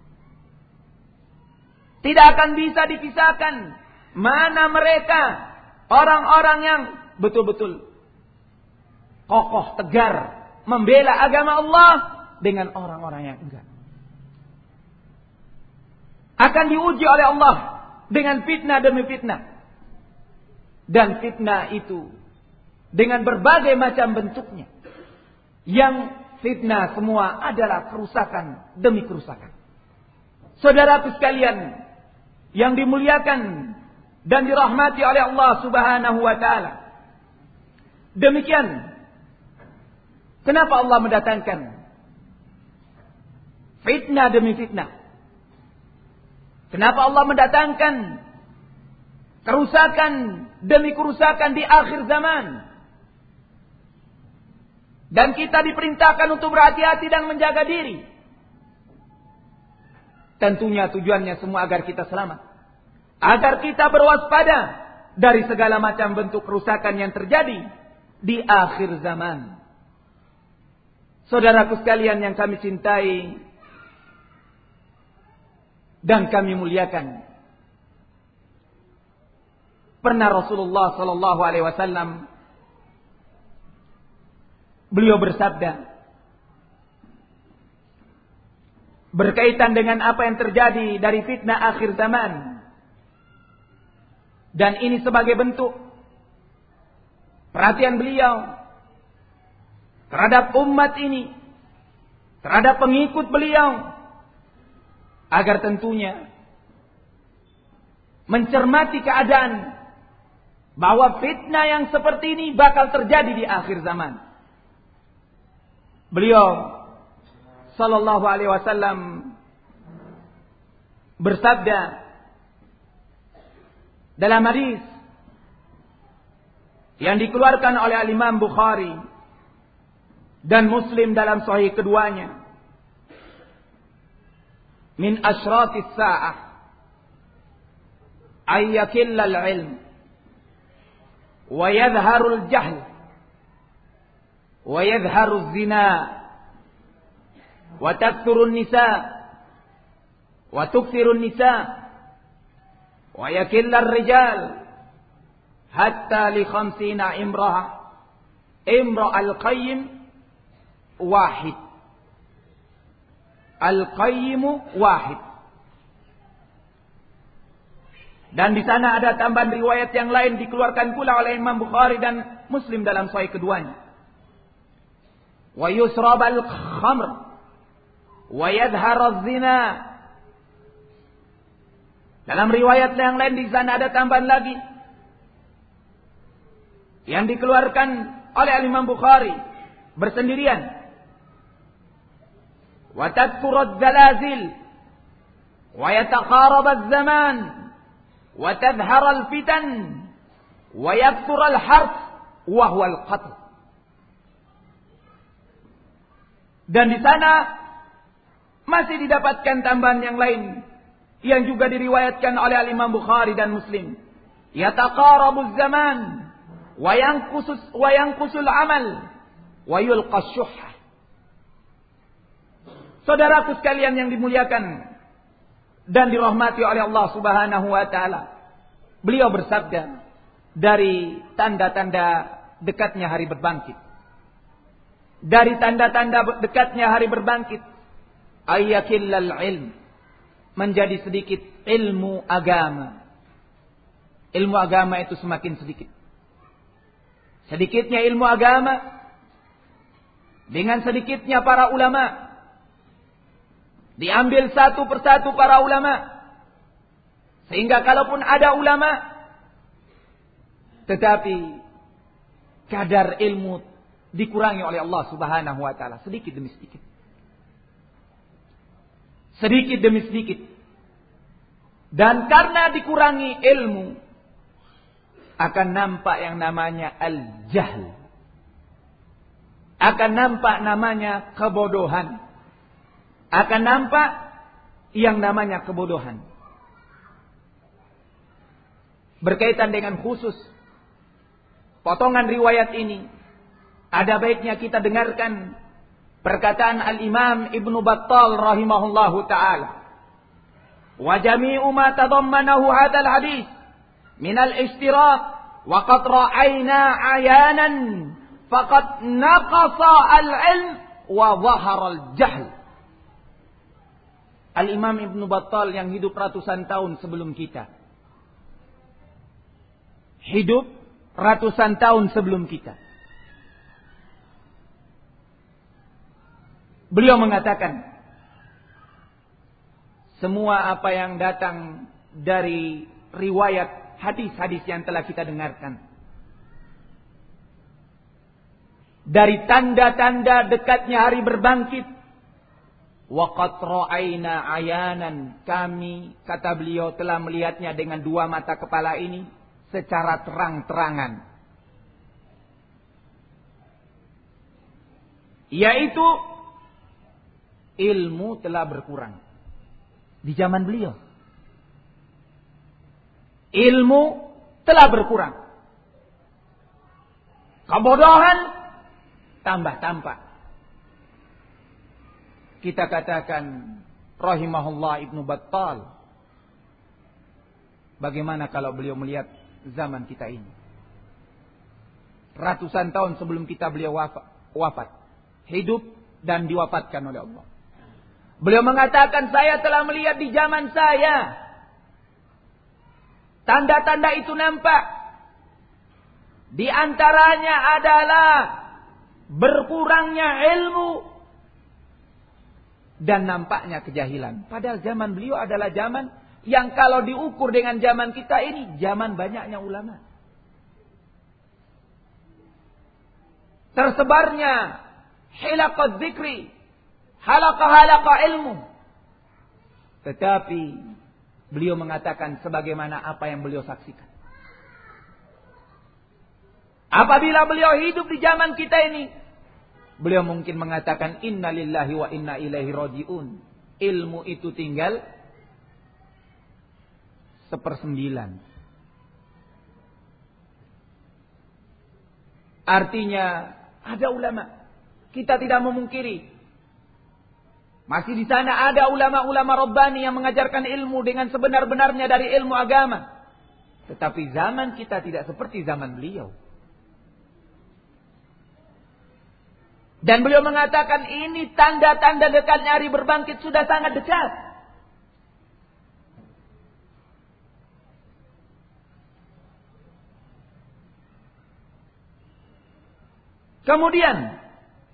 Tidak akan bisa dipisahkan mana mereka orang-orang yang betul-betul kokoh, tegar, membela agama Allah dengan orang-orang yang enggak. Akan diuji oleh Allah dengan fitnah demi fitnah. Dan fitnah itu dengan berbagai macam bentuknya. Yang fitnah semua adalah kerusakan demi kerusakan. Saudaraku sekalian yang dimuliakan dan dirahmati oleh Allah Subhanahu wa taala. Demikian kenapa Allah mendatangkan fitnah demi fitnah? Kenapa Allah mendatangkan kerusakan demi kerusakan di akhir zaman? Dan kita diperintahkan untuk berhati-hati dan menjaga diri. Tentunya tujuannya semua agar kita selamat. Agar kita berwaspada dari segala macam bentuk kerusakan yang terjadi di akhir zaman. Saudaraku sekalian yang kami cintai dan kami muliakan. Pernah Rasulullah sallallahu alaihi wasallam beliau bersabda berkaitan dengan apa yang terjadi dari fitnah akhir zaman. Dan ini sebagai bentuk perhatian beliau terhadap umat ini, terhadap pengikut beliau, agar tentunya mencermati keadaan bahwa fitnah yang seperti ini bakal terjadi di akhir zaman. Beliau sallallahu alaihi wasallam bersabda dalam hadis yang dikeluarkan oleh Al-Imam Bukhari dan Muslim dalam sahih keduanya, min asyratis sa'ah ay yakilla al-ilm wa yadhharu al-jahl wa yadhharu az-zina wa takthuru an-nisa wa tukthiru an-nisa wa yakilla ar-rijal hatta li khamsina imra'ah imra al-qayyim wahid al-qayyimu wahid. Dan di sana ada tambahan riwayat yang lain dikeluarkan pula oleh Imam Bukhari dan Muslim dalam sahih keduanya. Wa yusrabal khamr wa yadhharu zina. Dalam riwayat yang lain di sana ada tambahan lagi yang dikeluarkan oleh Imam Bukhari bersendirian. Wa tadhkuru az-zalazil wa yataqarab az-zaman wa tadhhar al-fitan wa yakthur al-harb wa huwa al-qatl. Dan di sana masih didapatkan tambahan yang lain yang juga diriwayatkan oleh Imam Bukhari dan Muslim. Yataqarabu az-zaman wa yanqusus wa yanqusul amal wa yulqa syuhha. Saudaraku sekalian yang dimuliakan dan dirahmati oleh Allah Subhanahu wa taala, beliau bersabda dari tanda-tanda dekatnya hari berbangkit. Dari tanda-tanda dekatnya hari berbangkit, ayyakillal ilm, menjadi sedikit ilmu agama. Ilmu agama itu semakin sedikit. Sedikitnya ilmu agama dengan sedikitnya para ulama. Diambil satu persatu para ulama. Sehingga kalaupun ada ulama, tetapi kadar ilmu dikurangi oleh Allah Subhanahu wa taala sedikit demi sedikit. Sedikit demi sedikit. Dan karena dikurangi ilmu, akan nampak yang namanya al-jahl. Akan nampak namanya kebodohan. Akan nampak yang namanya kebodohan. Berkaitan dengan khusus potongan riwayat ini, ada baiknya kita dengarkan perkataan Al-Imam Ibnu Battal rahimahullahu ta'ala. Wa jami'u ma tadammanahu hadzal hadis min al-ishtirak wa qad ra'ayna 'ayanan faqad naqasa al-'ilm wa dhahara al-jahl. Al-Imam Ibnu Battal yang hidup ratusan tahun sebelum kita. Hidup ratusan tahun sebelum kita. Beliau mengatakan, semua apa yang datang dari riwayat hadis-hadis yang telah kita dengarkan, dari tanda-tanda dekatnya hari berbangkit, waqad ra'ayna ayanan, kami, kata beliau, telah melihatnya dengan dua mata kepala ini secara terang-terangan. Yaitu ilmu telah berkurang di zaman beliau. Ilmu telah berkurang. Kebodohan tambah-tambah. Kita katakan rahimahullah Ibnu Battal. Bagaimana kalau beliau melihat zaman kita ini? Ratusan tahun sebelum kita beliau wafat, wafat. Hidup dan diwafatkan oleh Allah. Beliau mengatakan, saya telah melihat di zaman saya. Tanda-tanda itu nampak. Di antaranya adalah berkurangnya ilmu dan nampaknya kejahilan. Padahal zaman beliau adalah zaman yang kalau diukur dengan zaman kita ini, zaman banyaknya ulama. Tersebarnya hilaqat dzikri, halaqah-halaqah ilmu. Tetapi beliau mengatakan sebagaimana apa yang beliau saksikan. Apabila beliau hidup di zaman kita ini, beliau mungkin mengatakan inna lillahi wa inna ilaihi raji'un. Ilmu itu tinggal sepersembilan. Artinya ada ulama. Kita tidak memungkiri. Masih di sana ada ulama-ulama Rabbani yang mengajarkan ilmu dengan sebenar-benarnya dari ilmu agama. Tetapi zaman kita tidak seperti zaman beliau. Dan beliau mengatakan ini tanda-tanda dekatnya hari berbangkit sudah sangat dekat. Kemudian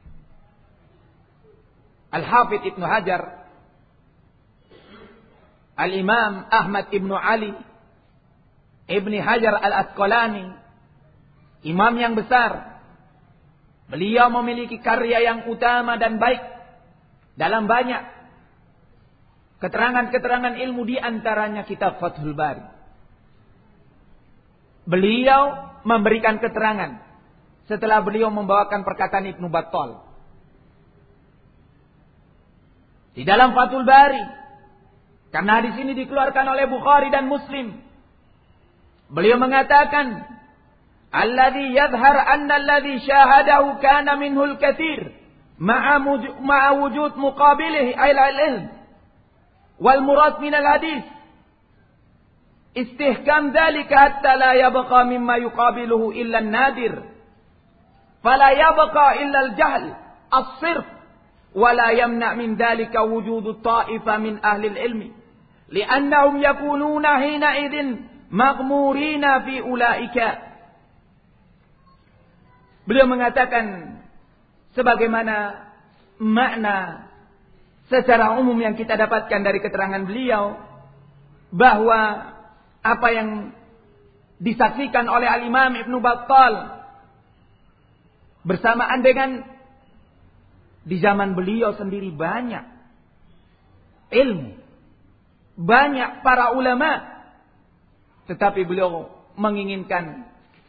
Al-Hafidh Ibnu Hajar, Al-Imam Ahmad Ibnu Ali Ibni Hajar Al-Asqalani, imam yang besar, beliau memiliki karya yang utama dan baik dalam banyak keterangan-keterangan ilmu, di antaranya kitab Fathul Bari. Beliau memberikan keterangan setelah beliau membawakan perkataan Ibnu Battal di dalam Fathul Bari, karena di sini dikeluarkan oleh Bukhari dan Muslim. Beliau mengatakan, "Alladhi yadhhar anna alladhi syahadahu kana minhu al-katsir ma'a ma'a wujud muqabilihi al-ilm wal murad min al-hadis. Istihkam dhalika hatta la yabqa mimma yuqabiluhu illa an-nadir. Fala yabqa illa al-jahl as-sirf. ولا يمنع من ذلك وجود الطائفة من أهل العلم لأنهم يكونون حينئذ مغمورين في أولئك." Beliau mengatakan sebagaimana makna secara umum yang kita dapatkan dari keterangan beliau, bahwa apa yang disaksikan oleh Al-Imam Ibnu Battal bersamaan dengan di zaman beliau sendiri banyak ilmu, banyak para ulama, tetapi beliau menginginkan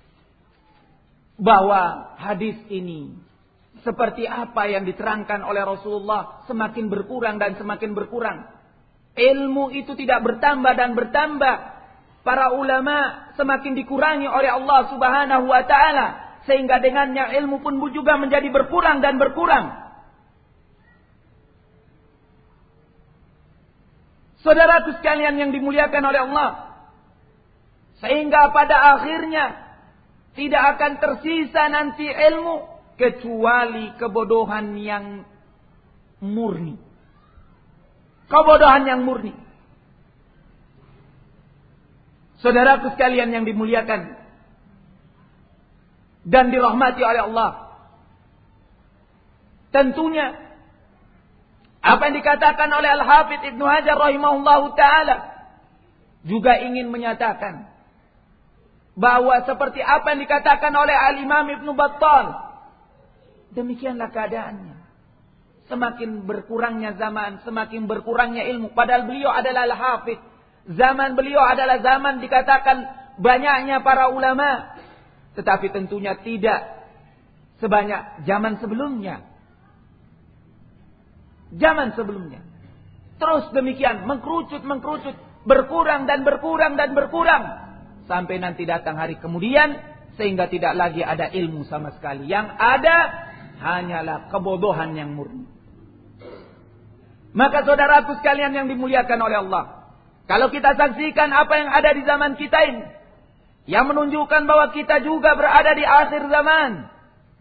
bahwa hadis ini seperti apa yang diterangkan oleh Rasulullah semakin berkurang dan semakin berkurang. Ilmu itu tidak bertambah dan bertambah. Para ulama semakin dikurangi oleh Allah Subhanahu wa taala, sehingga dengannya ilmu pun juga menjadi berkurang dan berkurang. Saudaraku sekalian yang dimuliakan oleh Allah, sehingga pada akhirnya tidak akan tersisa nanti ilmu kecuali kebodohan yang murni. Kebodohan yang murni. Saudaraku sekalian yang dimuliakan dan dirahmati oleh Allah, tentunya apa yang dikatakan oleh Al-Hafidh Ibnu Hajar rahimahullahu ta'ala juga ingin menyatakan bahwa seperti apa yang dikatakan oleh Al-Imam Ibnu Battal, demikianlah keadaannya. Semakin berkurangnya zaman, semakin berkurangnya ilmu. Padahal beliau adalah Al-Hafidh. Zaman beliau adalah zaman dikatakan banyaknya para ulama. Tetapi tentunya tidak sebanyak zaman sebelumnya. Zaman sebelumnya. Terus demikian, mengkerucut, mengkerucut. Berkurang dan berkurang dan berkurang. Sampai nanti datang hari kemudian, sehingga tidak lagi ada ilmu sama sekali. Yang ada hanyalah kebodohan yang murni. Maka saudaraku sekalian yang dimuliakan oleh Allah, kalau kita saksikan apa yang ada di zaman kita ini, yang menunjukkan bahwa kita juga berada di akhir zaman,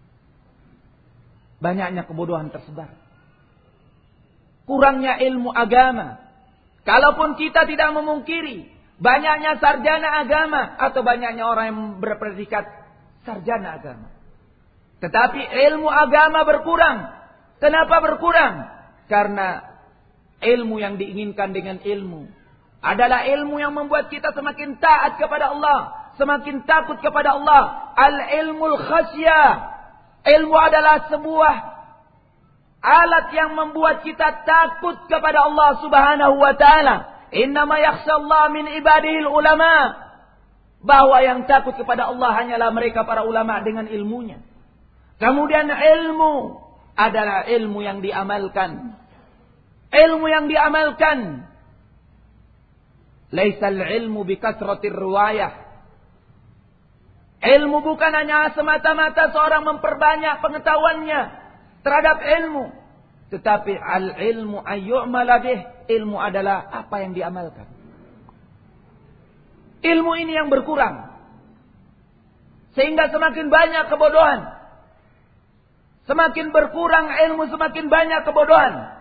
banyaknya kebodohan tersebar. Kurangnya ilmu agama. Kalaupun kita tidak memungkiri banyaknya sarjana agama atau banyaknya orang yang berpredikat sarjana agama, tetapi ilmu agama berkurang. Kenapa berkurang? Karena ilmu yang diinginkan dengan ilmu adalah ilmu yang membuat kita semakin taat kepada Allah, semakin takut kepada Allah. Al-ilmul khasyah. Ilmu adalah sebuah alat yang membuat kita takut kepada Allah Subhanahu wa taala. Innama yakhsha Allah min ibadihil ulama. bahwa yang takut kepada Allah hanyalah mereka para ulama dengan ilmunya. Kemudian ilmu adalah ilmu yang diamalkan. Ilmu yang diamalkan. Laisal ilmu bikathratir riwayah. Ilmu bukan hanya semata-mata seorang memperbanyak pengetahuannya terhadap ilmu. Tetapi al-ilmu ayyu'mala bih. Ilmu adalah apa yang diamalkan. Ilmu ini yang berkurang. Sehingga semakin banyak kebodohan. Semakin berkurang ilmu, semakin banyak kebodohan.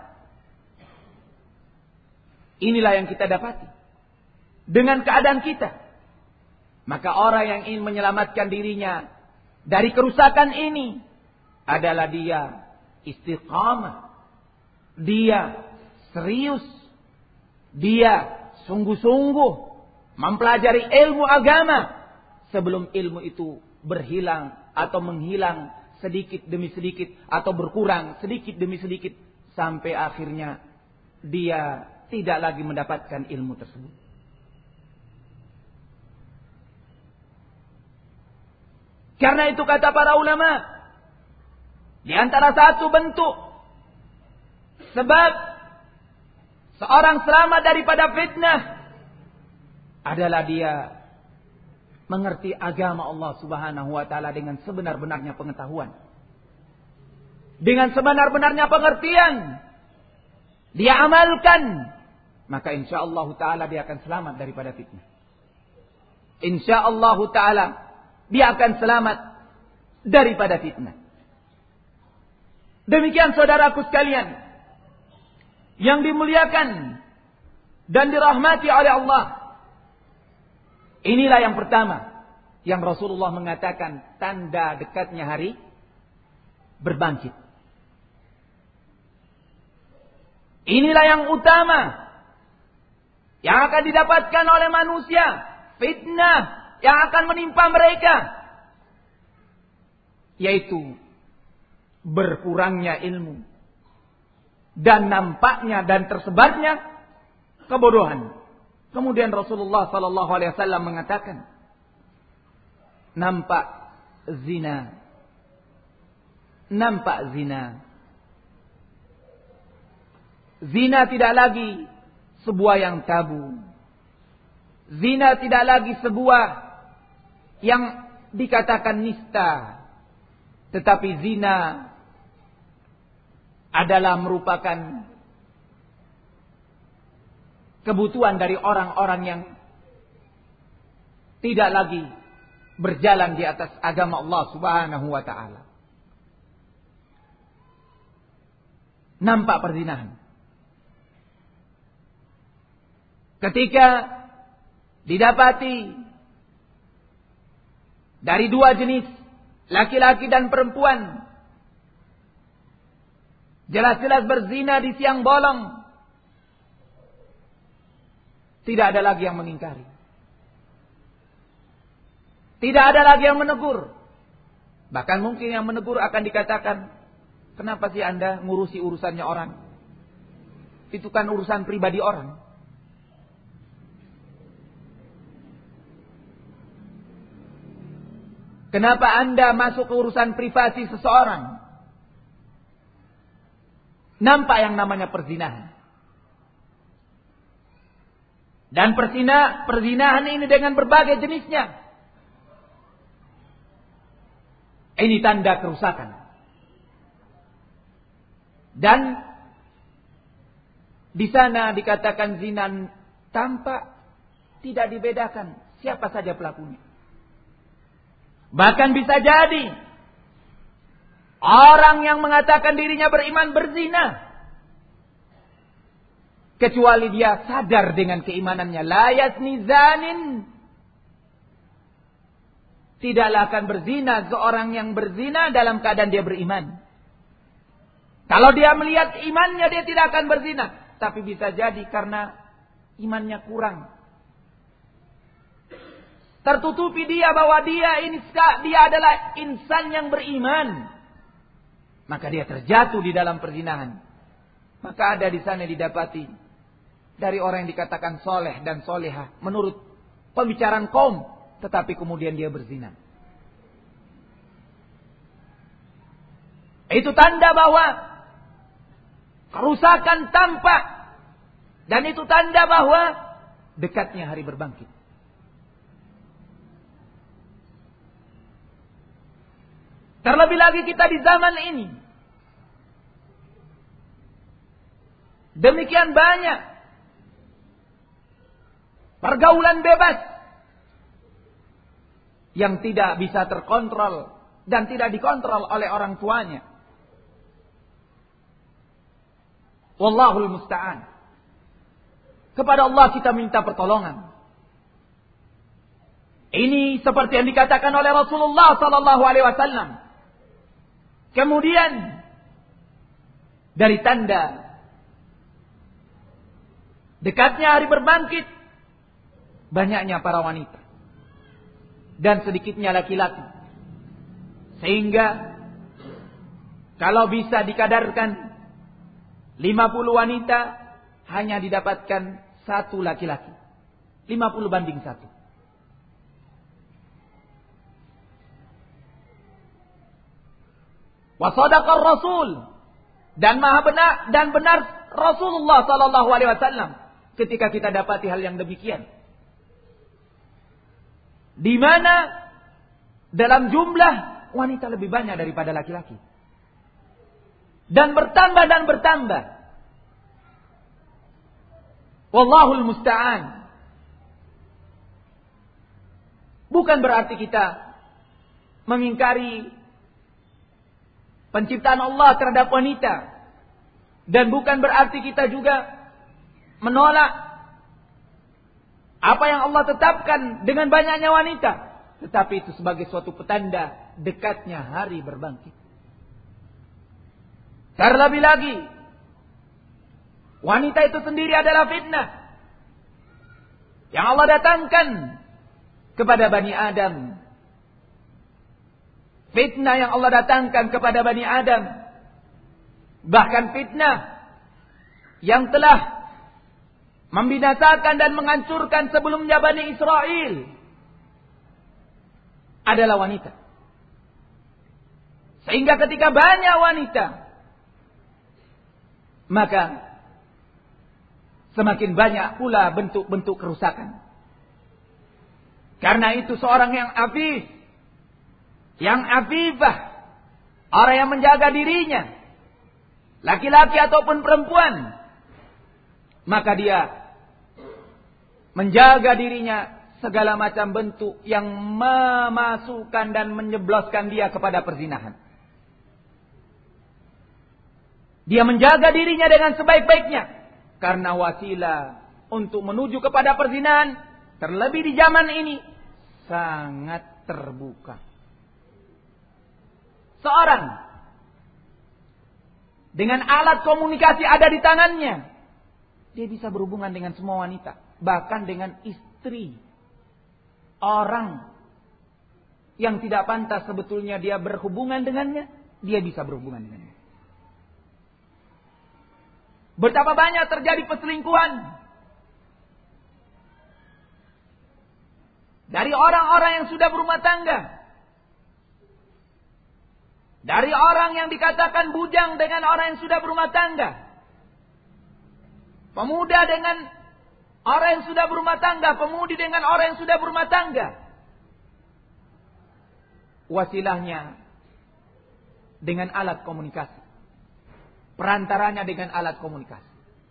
Inilah yang kita dapati. Dengan keadaan kita. Maka orang yang ingin menyelamatkan dirinya dari kerusakan ini adalah dia istiqamah. Dia serius. Dia sungguh-sungguh mempelajari ilmu agama sebelum ilmu itu berhilang atau menghilang sedikit demi sedikit atau berkurang sedikit demi sedikit sampai akhirnya dia tidak lagi mendapatkan ilmu tersebut. Karena itu kata para ulama, di antara satu bentuk sebab seorang selamat daripada fitnah adalah dia mengerti agama Allah Subhanahu wa taala dengan sebenar-benarnya pengetahuan. Dengan sebenar-benarnya pengertian. Dia amalkan, maka insyaallah taala dia akan selamat daripada fitnah. Insyaallah taala dia akan selamat daripada fitnah. Demikian saudaraku sekalian yang dimuliakan dan dirahmati oleh Allah. Inilah yang pertama yang Rasulullah mengatakan tanda dekatnya hari berbangkit. Inilah yang utama yang akan didapatkan oleh manusia, fitnah yang akan menimpa mereka, yaitu berkurangnya ilmu dan nampaknya dan tersebarnya kebodohan. Kemudian Rasulullah sallallahu alaihi wasallam mengatakan, nampak zina, nampak zina. Zina tidak lagi sebuah yang tabu. Zina tidak lagi sebuah yang dikatakan nista. Tetapi zina adalah merupakan kebutuhan dari orang-orang yang tidak lagi berjalan di atas agama Allah Subhanahu wa taala. Nampak perzinahan. Ketika didapati dari dua jenis, laki-laki dan perempuan, jelas-jelas berzina di siang bolong, tidak ada lagi yang mengingkari. Tidak ada lagi yang menegur. Bahkan mungkin yang menegur akan dikatakan, kenapa sih Anda ngurusi urusannya orang? Itu kan urusan pribadi orang. Kenapa Anda masuk ke urusan privasi seseorang? Nampak yang namanya perzinahan. Dan perzina, perzinahan ini dengan berbagai jenisnya. Ini tanda kerusakan. Dan di sana dikatakan zina tampak tidak dibedakan siapa saja pelakunya. Bahkan bisa jadi orang yang mengatakan dirinya beriman berzina, kecuali dia sadar dengan keimanannya. La yazni zanin. Tidaklah akan berzina seorang yang berzina dalam keadaan dia beriman. Kalau dia melihat imannya, dia tidak akan berzina. Tapi bisa jadi karena imannya kurang. Tertutupi dia bahwa dia ini dia adalah insan yang beriman. Maka dia terjatuh di dalam perzinahan. Maka ada di sana didapati dari orang yang dikatakan soleh dan soleha menurut pembicaraan kaum, tetapi kemudian dia berzina. Itu tanda bahwa kerusakan tampak. Dan itu tanda bahwa dekatnya hari berbangkit. Terlebih lagi kita di zaman ini. Demikian banyak pergaulan bebas yang tidak bisa terkontrol dan tidak dikontrol oleh orang tuanya. Wallahul musta'an. Kepada Allah kita minta pertolongan. Ini seperti yang dikatakan oleh Rasulullah sallallahu alaihi wasallam. Kemudian dari tanda dekatnya hari berbangkit, banyaknya para wanita dan sedikitnya laki-laki. Sehingga kalau bisa dikadarkan lima puluh wanita hanya didapatkan satu laki-laki. lima puluh banding satu. Wa sadaqar Rasul, dan maha benar dan benar Rasulullah sallallahu alaihi wasallam ketika kita dapati hal yang demikian. Di mana dalam jumlah wanita lebih banyak daripada laki-laki. Dan bertambah dan bertambah. Wallahul musta'an. Bukan berarti kita mengingkari penciptaan Allah terhadap wanita. Dan bukan berarti kita juga menolak apa yang Allah tetapkan dengan banyaknya wanita. Tetapi itu sebagai suatu petanda dekatnya hari berbangkit. Terlebih lagi, wanita itu sendiri adalah fitnah yang Allah datangkan kepada Bani Adam. Fitnah yang Allah datangkan kepada Bani Adam. Bahkan fitnah yang telah membinasakan dan menghancurkan sebelumnya Bani Israel adalah wanita. Sehingga ketika banyak wanita, maka semakin banyak pula bentuk-bentuk kerusakan. Karena itu seorang yang afif, yang afifah, orang yang menjaga dirinya, laki-laki ataupun perempuan, maka dia menjaga dirinya segala macam bentuk yang memasukkan dan menyebloskan dia kepada perzinahan. Dia menjaga dirinya dengan sebaik-baiknya. Karena wasilah untuk menuju kepada perzinahan, terlebih di zaman ini, sangat terbuka. Seorang dengan alat komunikasi ada di tangannya, dia bisa berhubungan dengan semua wanita. Bahkan dengan istri orang yang tidak pantas sebetulnya dia berhubungan dengannya, dia bisa berhubungan dengannya. Betapa banyak terjadi perselingkuhan dari orang-orang yang sudah berumah tangga. Dari orang yang dikatakan bujang dengan orang yang sudah berumah tangga. Pemuda dengan orang yang sudah berumah tangga. Pemudi dengan orang yang sudah berumah tangga. Wasilahnya dengan alat komunikasi. Perantaranya dengan alat komunikasi.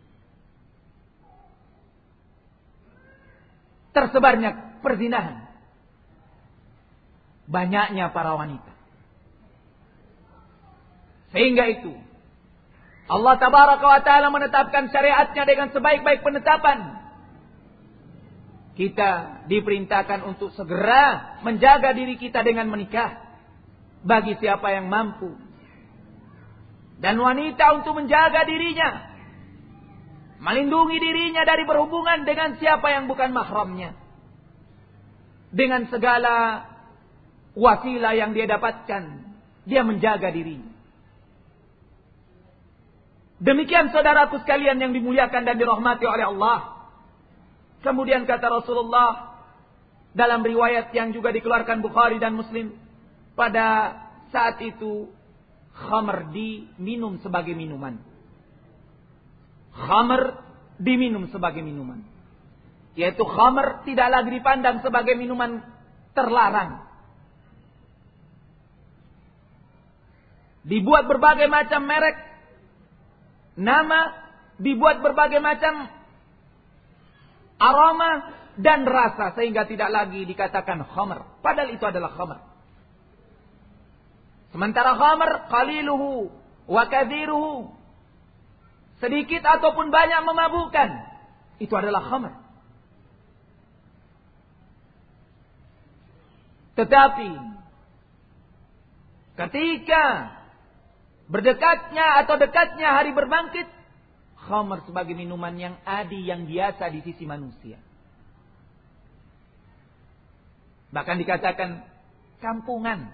Tersebarnya perzinahan. Banyaknya para wanita. Sehingga itu Allah tabaraka wa ta'ala menetapkan syariatnya dengan sebaik-baik penetapan. Kita diperintahkan untuk segera menjaga diri kita dengan menikah. Bagi siapa yang mampu. Dan wanita untuk menjaga dirinya. Melindungi dirinya dari berhubungan dengan siapa yang bukan mahramnya. Dengan segala wasilah yang dia dapatkan. Dia menjaga dirinya. Demikian saudaraku sekalian yang dimuliakan dan dirahmati oleh Allah. Kemudian kata Rasulullah, dalam riwayat yang juga dikeluarkan Bukhari dan Muslim, pada saat itu khamr diminum sebagai minuman. Khamr diminum sebagai minuman. Yaitu khamr tidak lagi dipandang sebagai minuman terlarang. Dibuat berbagai macam merek, nama, dibuat berbagai macam aroma dan rasa, sehingga tidak lagi dikatakan khamr. Padahal itu adalah khamr. Sementara khamr qaliluhu wa kathiruhu, sedikit ataupun banyak memabukkan, itu adalah khamr. Tetapi ketika berdekatnya atau dekatnya hari berbangkit, khamr sebagai minuman yang adi, yang biasa di sisi manusia. Bahkan dikatakan kampungan,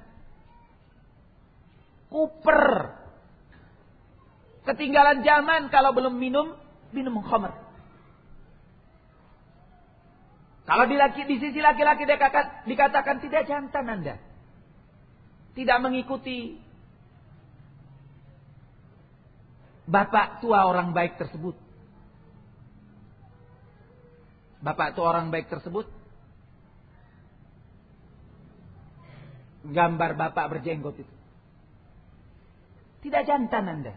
kuper, ketinggalan zaman kalau belum minum minum khamr. Kalau di, laki, di sisi laki-laki dikatakan, dikatakan tidak jantan Anda, tidak mengikuti bapak tua orang baik tersebut. Bapak tua orang baik tersebut, gambar bapak berjenggot itu. Tidak jantan Anda,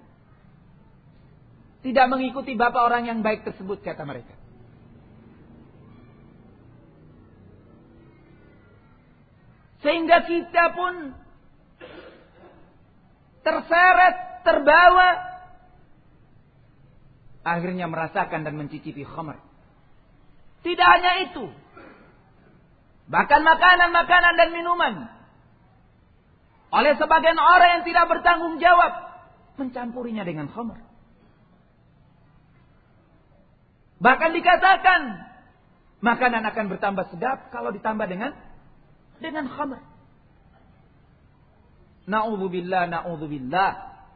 tidak mengikuti bapak orang yang baik tersebut, kata mereka. Sehingga kita pun terseret, terbawa, akhirnya merasakan dan mencicipi khamr. Tidak hanya itu, bahkan makanan-makanan dan minuman oleh sebagian orang yang tidak bertanggung jawab mencampurinya dengan khamr. Bahkan dikatakan makanan akan bertambah sedap kalau ditambah dengan dengan khamr. Na'udzubillah, na'udzubillah.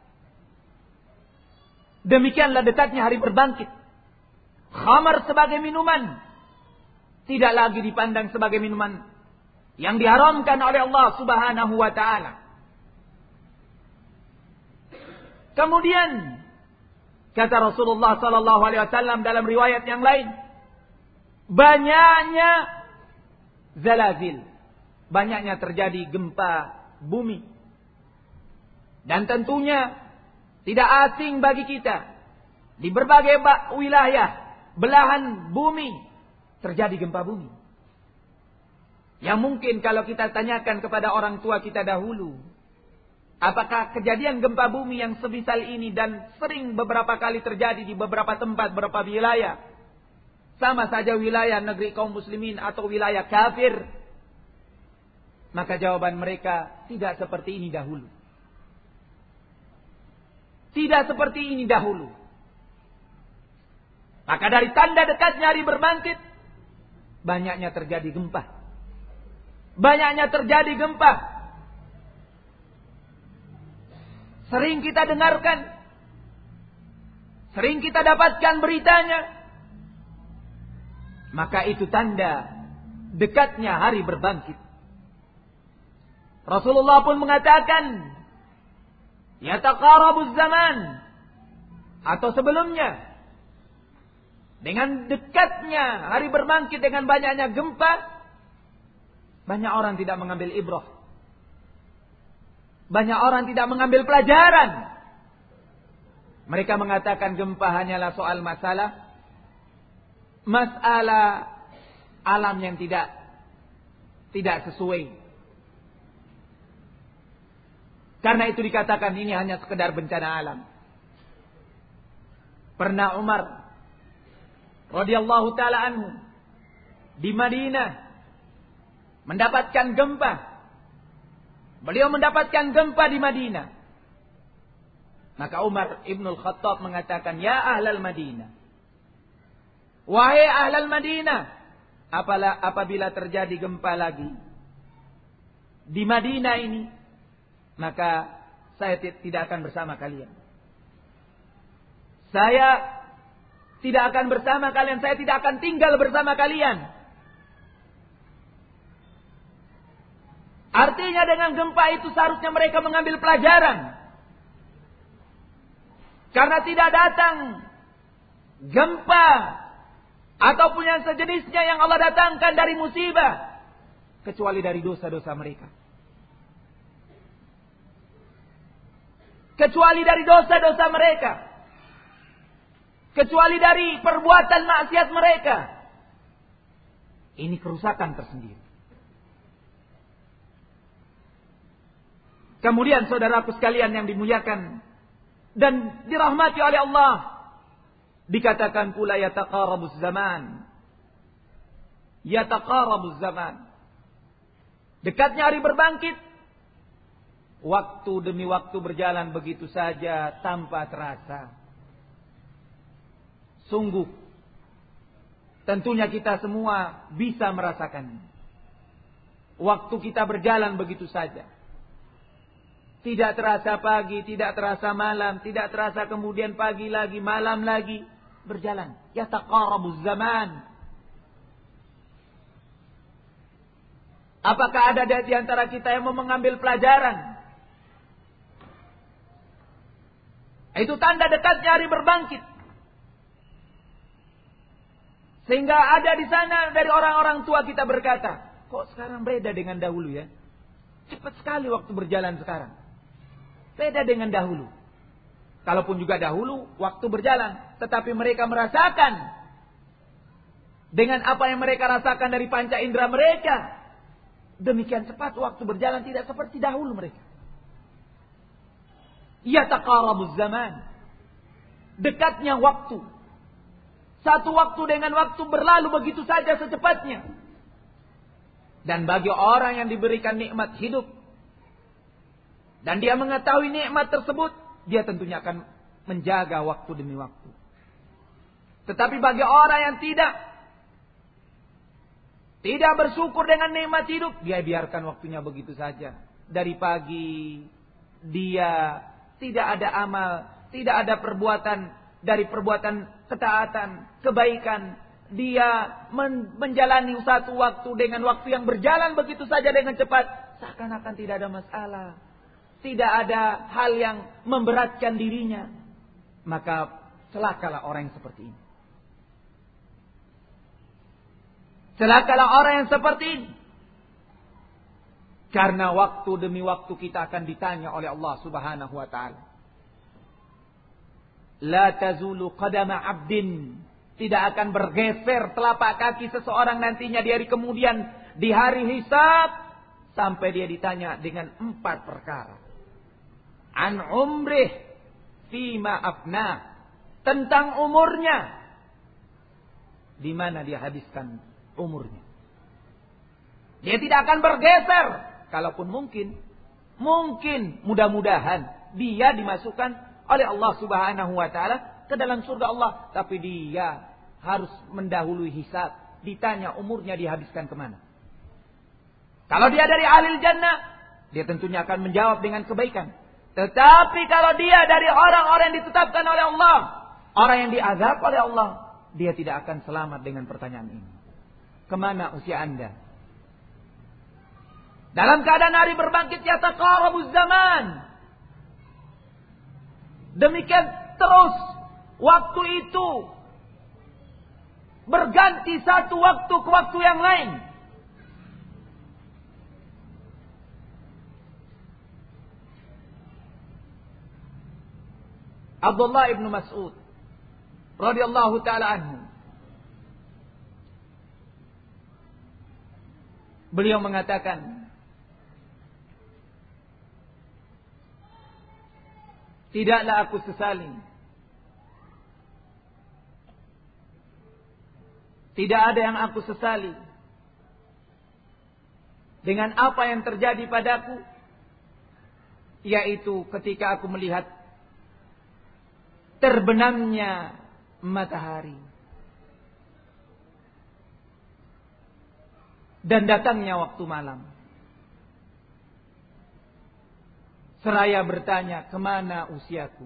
Demikianlah dekatnya hari berbangkit. Khamr sebagai minuman tidak lagi dipandang sebagai minuman yang diharamkan oleh Allah Subhanahu wa taala. Kemudian kata Rasulullah sallallahu alaihi wasallam dalam riwayat yang lain, banyaknya zalazil, banyaknya terjadi gempa bumi. Dan tentunya tidak asing bagi kita, di berbagai wilayah belahan bumi terjadi gempa bumi. Yang mungkin kalau kita tanyakan kepada orang tua kita dahulu, apakah kejadian gempa bumi yang sebisal ini dan sering beberapa kali terjadi di beberapa tempat, beberapa wilayah, sama saja wilayah negeri kaum muslimin atau wilayah kafir, maka jawaban mereka tidak seperti ini dahulu. Tidak seperti ini dahulu. Maka dari tanda dekatnya hari berbangkit, banyaknya terjadi gempa. Banyaknya terjadi gempa. Sering kita dengarkan, sering kita dapatkan beritanya. Maka itu tanda dekatnya hari berbangkit. Rasulullah pun mengatakan, yataqarabuz zaman, atau sebelumnya, dengan dekatnya hari berbangkit, dengan banyaknya gempa, banyak orang tidak mengambil ibrah. Banyak orang tidak mengambil pelajaran. Mereka mengatakan gempa hanyalah soal masalah masalah alam yang tidak tidak sesuai. Karena itu dikatakan ini hanya sekedar bencana alam. Pernah Umar radhiyallahu taala anhu di Madinah mendapatkan gempa. Beliau mendapatkan gempa di Madinah. Maka Umar Ibnul Khattab mengatakan, ya ahlal Madinah, wahai ahlal Madinah, apalah apabila terjadi gempa lagi di Madinah ini, maka saya tidak akan bersama kalian. Saya tidak akan bersama kalian. Saya tidak akan tinggal bersama kalian. Artinya dengan gempa itu seharusnya mereka mengambil pelajaran. Karena tidak datang gempa ataupun yang sejenisnya yang Allah datangkan dari musibah kecuali dari dosa-dosa mereka. Kecuali dari dosa-dosa mereka. Kecuali dari perbuatan maksiat mereka. Ini kerusakan tersendiri. Kemudian saudaraku sekalian yang dimuliakan dan dirahmati oleh Allah, dikatakan pula yataqarabuz zaman. Yataqarabuz zaman. Dekatnya hari berbangkit. Waktu demi waktu berjalan begitu saja tanpa terasa. Sungguh, tentunya kita semua bisa merasakan. Waktu kita berjalan begitu saja. Tidak terasa pagi, tidak terasa malam, tidak terasa kemudian pagi lagi, malam lagi. Berjalan. Yataqarabuz zaman. Apakah ada di antara kita yang mau mengambil pelajaran? Itu tanda dekatnya hari berbangkit. Sehingga ada di sana dari orang-orang tua kita berkata, kok sekarang beda dengan dahulu ya? Cepat sekali waktu berjalan sekarang. Beda dengan dahulu. Kalaupun juga dahulu waktu berjalan, tetapi mereka merasakan dengan apa yang mereka rasakan dari panca indera mereka. Demikian cepat waktu berjalan, tidak seperti dahulu mereka. Yataqarabuz zaman. Dekatnya waktu. Satu waktu dengan waktu berlalu begitu saja secepatnya. Dan bagi orang yang diberikan nikmat hidup dan dia mengetahui nikmat tersebut, dia tentunya akan menjaga waktu demi waktu. Tetapi bagi orang yang tidak Tidak bersyukur dengan nikmat hidup, dia biarkan waktunya begitu saja. Dari pagi dia tidak ada amal, tidak ada perbuatan dari perbuatan ketaatan, kebaikan. Dia men- menjalani satu waktu dengan waktu yang berjalan begitu saja dengan cepat, seakan-akan tidak ada masalah. Tidak ada hal yang memberatkan dirinya. Maka celakalah orang yang seperti ini. Celakalah orang yang seperti ini. Karena waktu demi waktu kita akan ditanya oleh Allah Subhanahu wa taala. La tazulu qadama 'abdin. Tidak akan bergeser telapak kaki seseorang nantinya di hari kemudian, di hari hisab, sampai dia ditanya dengan empat perkara. An umrih fima afna. Tentang umurnya. Di mana dia habiskan umurnya. Dia tidak akan bergeser. Kalaupun mungkin. Mungkin mudah-mudahan dia dimasukkan oleh Allah Subhanahu wa taala ke dalam surga Allah. Tapi dia harus mendahului hisab. Ditanya umurnya dihabiskan kemana. Kalau dia dari ahli jannah, dia tentunya akan menjawab dengan kebaikan. Tetapi kalau dia dari orang-orang yang ditetapkan oleh Allah, orang yang diazab oleh Allah, dia tidak akan selamat dengan pertanyaan ini. Kemana usia Anda? Dalam keadaan hari berbangkit, yataqarabuz zaman. Demikian terus waktu itu berganti satu waktu ke waktu yang lain. Abdullah ibn Mas'ud radhiyallahu taala anhu, beliau mengatakan, tidaklah aku sesali, tidak ada yang aku sesali dengan apa yang terjadi padaku, yaitu ketika aku melihat terbenamnya matahari dan datangnya waktu malam. Seraya bertanya, kemana usiaku?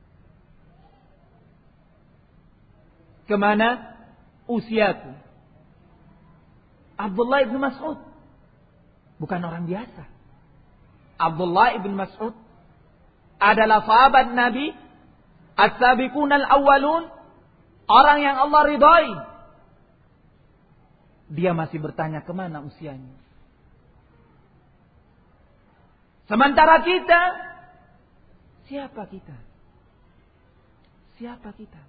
Kemana usiaku? Abdullah bin Mas'ud Bukan orang biasa. Abdullah ibn Mas'ud adalah sahabat Nabi, as-sabiqunal awwalun, orang yang Allah ridhai. Dia masih bertanya kemana usianya. Sementara kita, siapa kita? Siapa kita?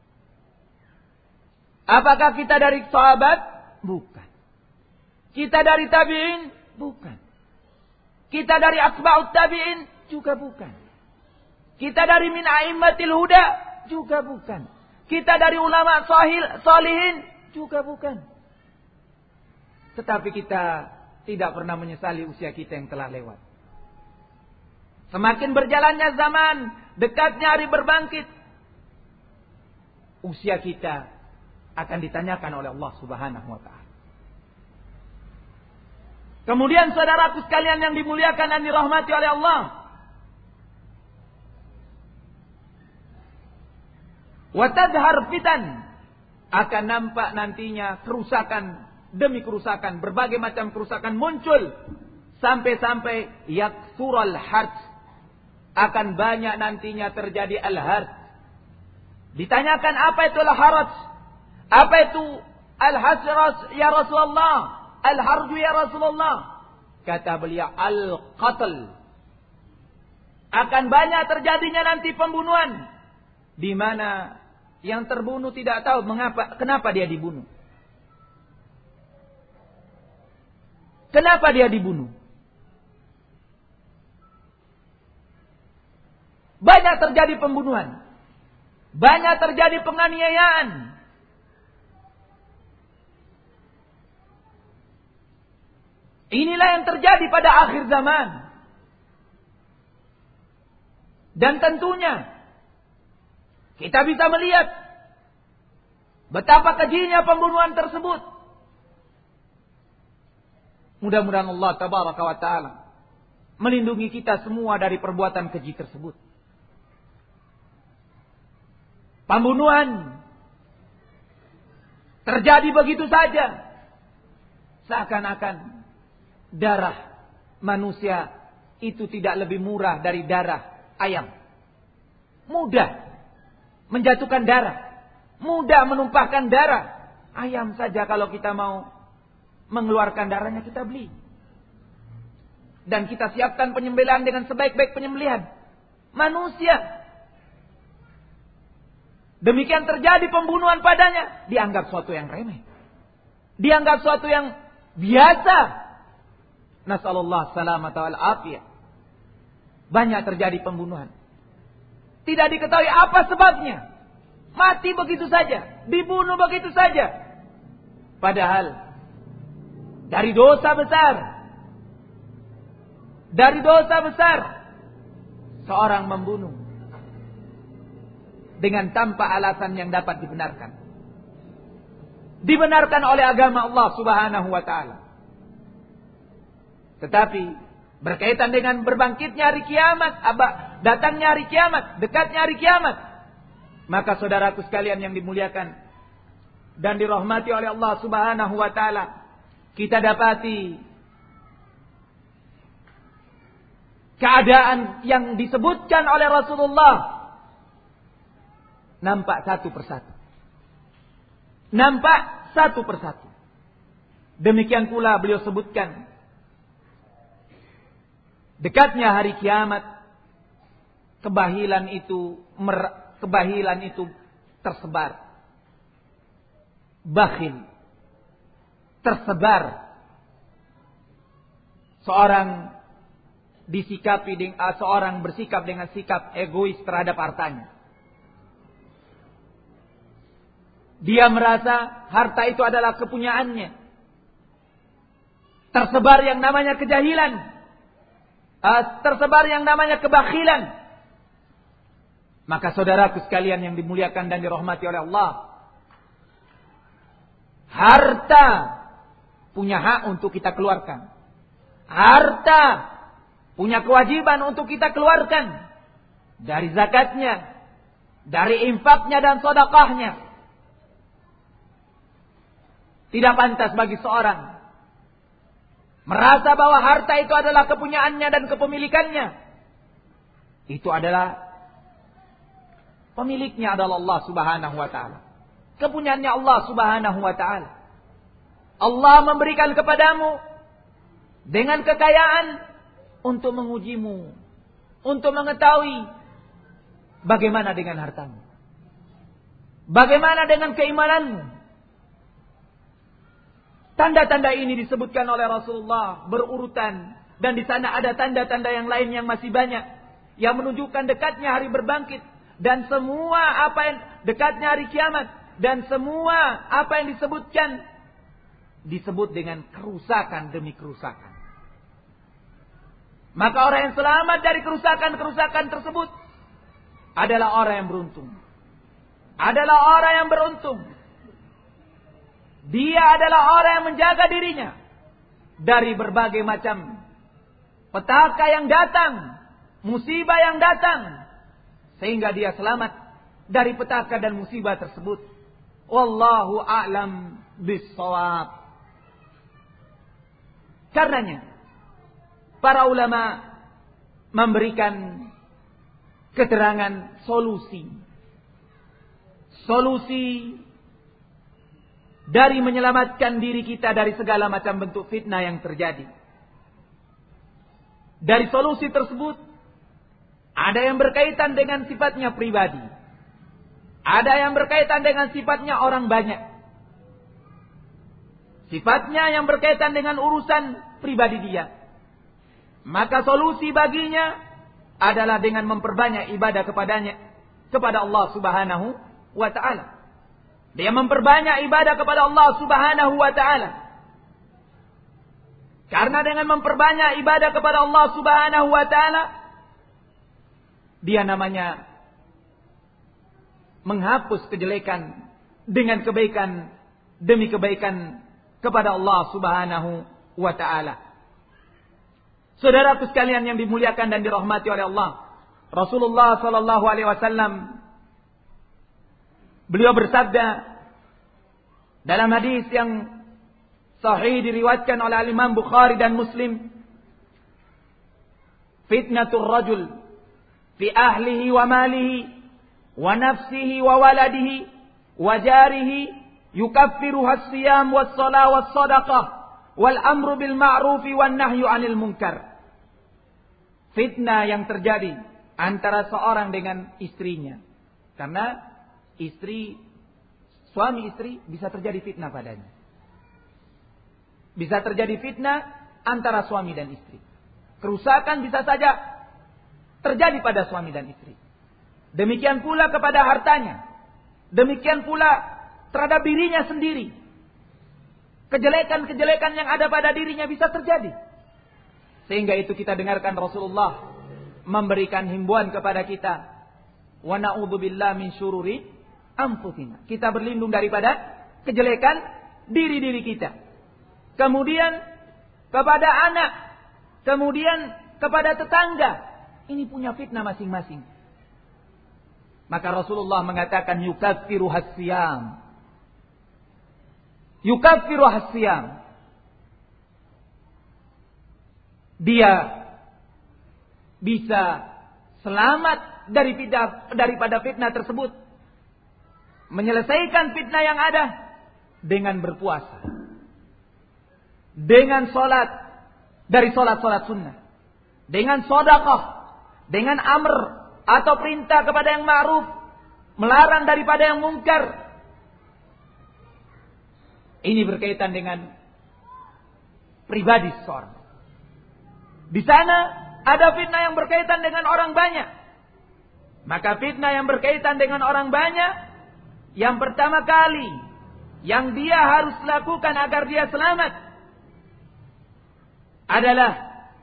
Apakah kita dari sahabat? Bukan. Kita dari tabi'in? Bukan. Kita dari asba'ut tabi'in? Juga bukan. Kita dari min a'immatil huda? Juga bukan. Kita dari ulama sahil, salihin? Juga bukan. Tetapi kita tidak pernah menyesali usia kita yang telah lewat. Semakin berjalannya zaman, dekatnya hari berbangkit, usia kita akan ditanyakan oleh Allah Subhanahu wa ta'ala. Kemudian saudaraku sekalian yang dimuliakan dan dirahmati oleh Allah, wa tadhhar fitan, akan nampak nantinya kerusakan demi kerusakan, berbagai macam kerusakan muncul sampai-sampai yaksural harj, akan banyak nantinya terjadi al-harj. Ditanyakan apa itu al-harj? Apa itu al-harj ya Rasulullah? Al-harj ya Rasulullah? Kata beliau al-qatl. Akan banyak terjadinya nanti pembunuhan, di mana yang terbunuh tidak tahu mengapa, kenapa dia dibunuh. Kenapa dia dibunuh? Banyak terjadi pembunuhan. Banyak terjadi penganiayaan. Inilah yang terjadi pada akhir zaman. Dan tentunya kita bisa melihat betapa kejinya pembunuhan tersebut. Mudah-mudahan Allah tabaraka wa ta'ala melindungi kita semua dari perbuatan keji tersebut. Pembunuhan terjadi begitu saja, seakan-akan darah manusia itu tidak lebih murah dari darah ayam. Mudah menjatuhkan darah, mudah menumpahkan darah. Ayam saja kalau kita mau mengeluarkan darahnya kita beli. Dan kita siapkan penyembelihan dengan sebaik-baik penyembelihan. Manusia, demikian terjadi pembunuhan padanya, dianggap suatu yang remeh, dianggap suatu yang biasa. Nasallallahu salamata wal afiyah. Banyak terjadi pembunuhan, tidak diketahui apa sebabnya, mati begitu saja, dibunuh begitu saja. Padahal dari dosa besar, dari dosa besar, seorang membunuh dengan tanpa alasan yang dapat dibenarkan, dibenarkan oleh agama Allah Subhanahu wa ta'ala. Tetapi berkaitan dengan berbangkitnya hari kiamat, datangnya hari kiamat, dekatnya hari kiamat, maka saudaraku sekalian yang dimuliakan dan dirahmati oleh Allah Subhanahu wa ta'ala, kita dapati keadaan yang disebutkan oleh Rasulullah nampak satu persatu. Nampak satu persatu. Demikian pula beliau sebutkan dekatnya hari kiamat, kebahilan itu mer, kebahilan itu tersebar. Bakhil tersebar. Seorang disikapi dengan seorang bersikap dengan sikap egois terhadap hartanya. Dia merasa harta itu adalah kepunyaannya. Tersebar yang namanya kejahilan. Tersebar yang namanya kebakhilan. Maka saudaraku sekalian yang dimuliakan dan dirahmati oleh Allah, harta punya hak untuk kita keluarkan. Harta punya kewajiban untuk kita keluarkan. Dari zakatnya, dari infaknya dan sedekahnya. Tidak pantas bagi seorang merasa bahwa harta itu adalah kepunyaannya dan kepemilikannya, itu adalah pemiliknya adalah Allah Subhanahu wa taala. Kepunyaannya Allah Subhanahu wa taala. Allah memberikan kepadamu dengan kekayaan untuk mengujimu, untuk mengetahui bagaimana dengan hartamu, bagaimana dengan keimananmu. Tanda-tanda ini disebutkan oleh Rasulullah berurutan, dan di sana ada tanda-tanda yang lain yang masih banyak yang menunjukkan dekatnya hari berbangkit dan semua apa yang dekatnya hari kiamat, dan semua apa yang disebutkan disebut dengan kerusakan demi kerusakan. Maka orang yang selamat dari kerusakan-kerusakan tersebut adalah orang yang beruntung. Adalah orang yang beruntung. Dia adalah orang yang menjaga dirinya dari berbagai macam petaka yang datang, musibah yang datang, sehingga dia selamat dari petaka dan musibah tersebut. Wallahu a'lam bis-shawab. Karenanya para ulama memberikan keterangan solusi. Solusi dari menyelamatkan diri kita dari segala macam bentuk fitnah yang terjadi. Dari solusi tersebut, ada yang berkaitan dengan sifatnya pribadi. Ada yang berkaitan dengan sifatnya orang banyak. Sifatnya yang berkaitan dengan urusan pribadi dia. Maka solusi baginya adalah dengan memperbanyak ibadah kepadanya, kepada Allah Subhanahu wa ta'ala. Dia memperbanyak ibadah kepada Allah Subhanahu wa ta'ala. Karena dengan memperbanyak ibadah kepada Allah Subhanahu wa ta'ala, dia namanya menghapus kejelekan dengan kebaikan demi kebaikan kepada Allah Subhanahu wa ta'ala. Saudaraku sekalian yang dimuliakan dan dirahmati oleh Allah, Rasulullah sallallahu alaihi wasallam beliau bersabda dalam hadis yang sahih diriwayatkan oleh Imam Bukhari dan Muslim, fitnatur rajul fi ahlihi wa malihi wa nafsihi wa waladihi wa jarihi yukaffiruha as-siyam was-shalah was-sadaqah wal amru bil ma'ruf wan nahyu 'anil munkar. Fitnah yang terjadi antara seorang dengan istrinya. Karena istri, suami istri bisa terjadi fitnah padanya. Bisa terjadi fitnah antara suami dan istri. Kerusakan bisa saja terjadi pada suami dan istri. Demikian pula kepada hartanya. Demikian pula terhadap dirinya sendiri. Kejelekan-kejelekan yang ada pada dirinya bisa terjadi. Sehingga itu kita dengarkan Rasulullah memberikan himbauan kepada kita. Wa na'udzubillahi min syururi anfusina. Kita berlindung daripada kejelekan diri-diri kita. Kemudian kepada anak. Kemudian kepada tetangga. Ini punya fitnah masing-masing. Maka Rasulullah mengatakan yukaffiru has-siyam. Yukaffiru has-siyam. Dia bisa selamat dari fitnah, daripada fitnah tersebut. Menyelesaikan fitnah yang ada dengan berpuasa. Dengan sholat. Dari sholat-sholat sunnah. Dengan sedekah. Dengan amr atau perintah kepada yang ma'ruf. Melarang daripada yang mungkar. Ini berkaitan dengan pribadi seseorang. Di sana ada fitnah yang berkaitan dengan orang banyak. Maka fitnah yang berkaitan dengan orang banyak, yang pertama kali yang dia harus lakukan agar dia selamat adalah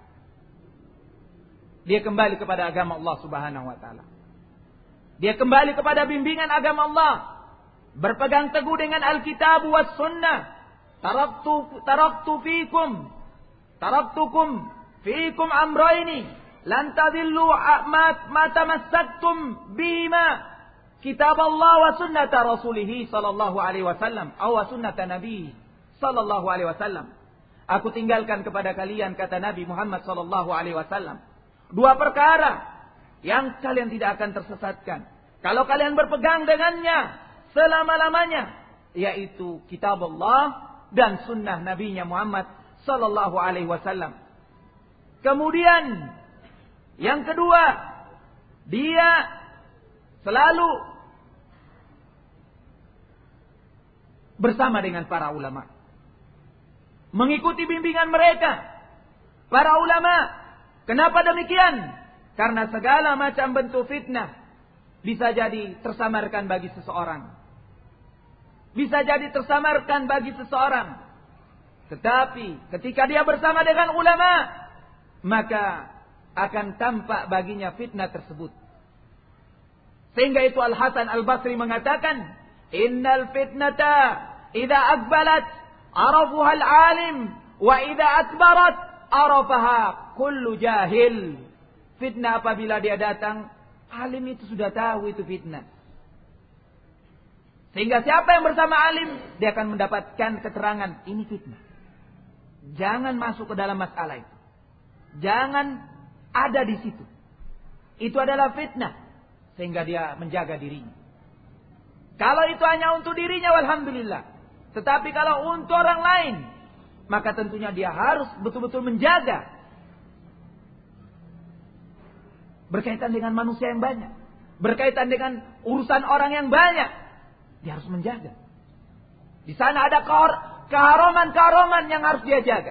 dia kembali kepada agama Allah Subhanahu wa taala. Dia kembali kepada bimbingan agama Allah, berpegang teguh dengan Alkitab was sunnah. Taraktu taraktu fikum taraktukum fiikum amrayni lan tadillu ma tamassaktum bima kitab Allah wa sunnata rasulih sallallahu alaihi wasallam aw sunnata nabi sallallahu alaihi wasallam. aku tinggalkan kepada kalian, kata Nabi Muhammad sallallahu alaihi wasallam, dua perkara yang kalian tidak akan tersesatkan kalau kalian berpegang dengannya selama-lamanya, yaitu kitab Allah dan sunnah Nabi-Nya Muhammad sallallahu alaihi wasallam. Kemudian yang kedua, dia selalu bersama dengan para ulama, mengikuti bimbingan mereka, para ulama. Kenapa demikian? Karena segala macam bentuk fitnah bisa jadi tersamarkan bagi seseorang. Bisa jadi tersamarkan bagi seseorang. Tetapi ketika dia bersama dengan ulama, maka akan tampak baginya fitnah tersebut. Sehingga itu Al-Hasan Al-Basri mengatakan, innal fitnata idza akbalat arafuha al-alim wa idza adbarat arafaha kullu jahil. Fitnah apabila dia datang, alim itu sudah tahu itu fitnah. Sehingga siapa yang bersama alim, dia akan mendapatkan keterangan ini fitnah. Jangan masuk ke dalam masalah itu. Jangan ada di situ. Itu adalah fitnah. Sehingga dia menjaga dirinya. Kalau itu hanya untuk dirinya, alhamdulillah. Tetapi kalau untuk orang lain, maka tentunya dia harus betul-betul menjaga. Berkaitan dengan manusia yang banyak, berkaitan dengan urusan orang yang banyak, dia harus menjaga. Di sana ada keharuman-keharuman yang harus dia jaga.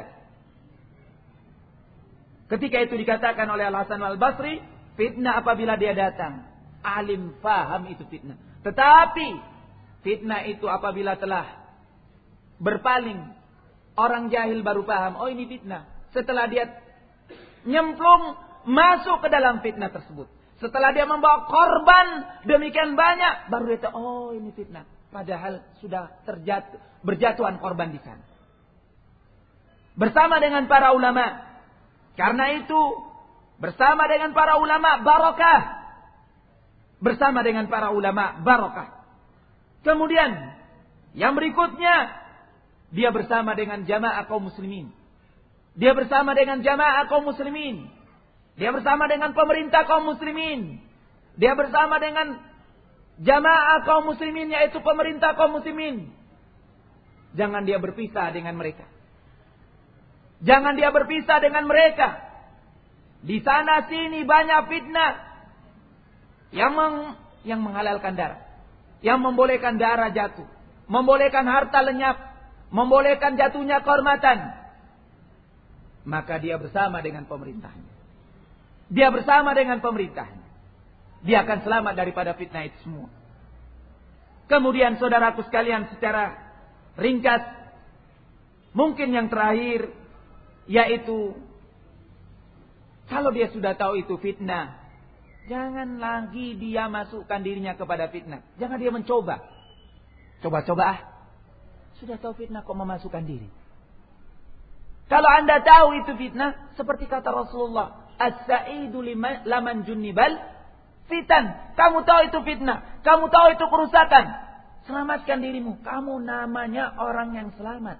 Ketika itu dikatakan oleh Al-Hasan Al-Basri, fitnah apabila dia datang, alim faham itu fitnah. Tetapi fitnah itu apabila telah berpaling, orang jahil baru paham, oh ini fitnah. Setelah dia nyemplung masuk ke dalam fitnah tersebut, setelah dia membawa korban demikian banyak, baru dia tahu, oh ini fitnah. Padahal sudah terjatuh, berjatuhan korban di sana. Bersama dengan para ulama. Karena itu, bersama dengan para ulama barakah. Bersama dengan para ulama barakah. Kemudian, yang berikutnya, dia bersama dengan jamaah kaum muslimin. Dia bersama dengan jamaah kaum muslimin. Dia bersama dengan pemerintah kaum muslimin. Dia bersama dengan jamaah kaum muslimin, yaitu pemerintah kaum muslimin. Jangan dia berpisah dengan mereka. Jangan dia berpisah dengan mereka. Di sana sini banyak fitnah yang meng, yang menghalalkan darah, yang membolehkan darah jatuh, membolehkan harta lenyap, membolehkan jatuhnya kehormatan. Maka dia bersama dengan pemerintahnya. Dia bersama dengan pemerintahnya. Dia akan selamat daripada fitnah itu semua. Kemudian saudaraku sekalian, secara ringkas, mungkin yang terakhir, yaitu kalau dia sudah tahu itu fitnah, jangan lagi dia masukkan dirinya kepada fitnah. Jangan dia mencoba. Coba-coba ah. Sudah tahu fitnah kok memasukkan diri. Kalau anda tahu itu fitnah, seperti kata Rasulullah, as-sa'idu laman junnibal fitan. Kamu tahu itu fitnah, kamu tahu itu kerusakan, selamatkan dirimu. Kamu namanya orang yang selamat.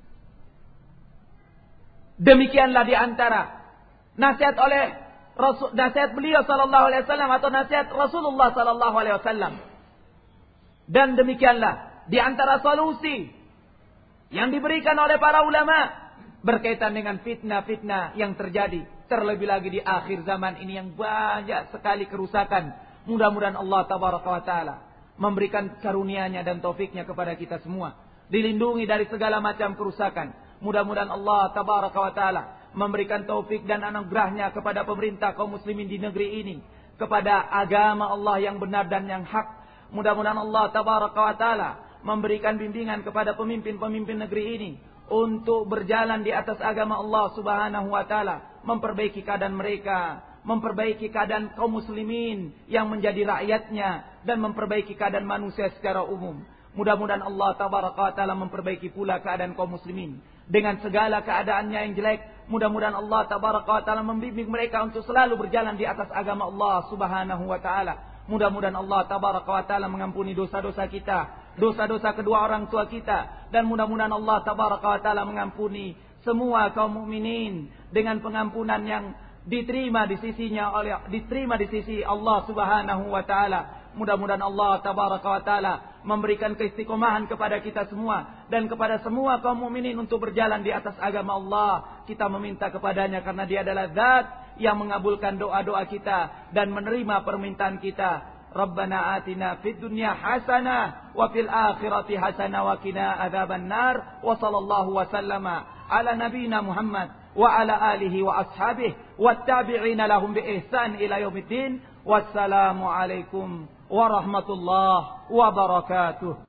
Demikianlah di antara nasihat oleh Rasul, nasihat beliau sallallahu alaihi wasallam atau nasihat Rasulullah sallallahu alaihi wasallam. Dan demikianlah di antara solusi yang diberikan oleh para ulama berkaitan dengan fitnah-fitnah yang terjadi, terlebih lagi di akhir zaman ini yang banyak sekali kerusakan. Mudah-mudahan Allah tabaraka wa taala memberikan karunia-Nya dan taufiknya kepada kita semua, dilindungi dari segala macam kerusakan. Mudah-mudahan Allah tabaraka wa taala memberikan taufik dan anugerahnya kepada pemerintah kaum muslimin di negeri ini, kepada agama Allah yang benar dan yang hak. Mudah-mudahan Allah tabaraka wa taala memberikan bimbingan kepada pemimpin-pemimpin negeri ini untuk berjalan di atas agama Allah subhanahu wa ta'ala, memperbaiki keadaan mereka, memperbaiki keadaan kaum muslimin yang menjadi rakyatnya, dan memperbaiki keadaan manusia secara umum. Mudah-mudahan Allah tabaraka wa ta'ala memperbaiki pula keadaan kaum muslimin dengan segala keadaannya yang jelek. Mudah-mudahan Allah tabaraka wa ta'ala membimbing mereka untuk selalu berjalan di atas agama Allah subhanahu wa ta'ala. Mudah-mudahan Allah tabaraka wa ta'ala mengampuni dosa-dosa kita, dosa-dosa kedua orang tua kita, dan mudah-mudahan Allah tabaraka wa ta'ala mengampuni semua kaum mukminin dengan pengampunan yang diterima di sisinya oleh diterima di sisi Allah Subhanahu wa taala. Mudah-mudahan Allah tabaraka wa taala memberikan keistiqomahan kepada kita semua dan kepada semua kaum mukminin untuk berjalan di atas agama Allah. Kita meminta kepadanya karena Dia adalah Zat yang mengabulkan doa-doa kita dan menerima permintaan kita. Rabbana atina fid dunya hasanah wa fil akhirati hasanah wa qina adzabannar. Wa sallallahu wa sallama ala nabiyyina Muhammad wa ala alihi wa ashabihi wat tabi'ina lahum bi ihsan ila yaumiddin. Wassalamu alaikum warahmatullahi wabarakatuh.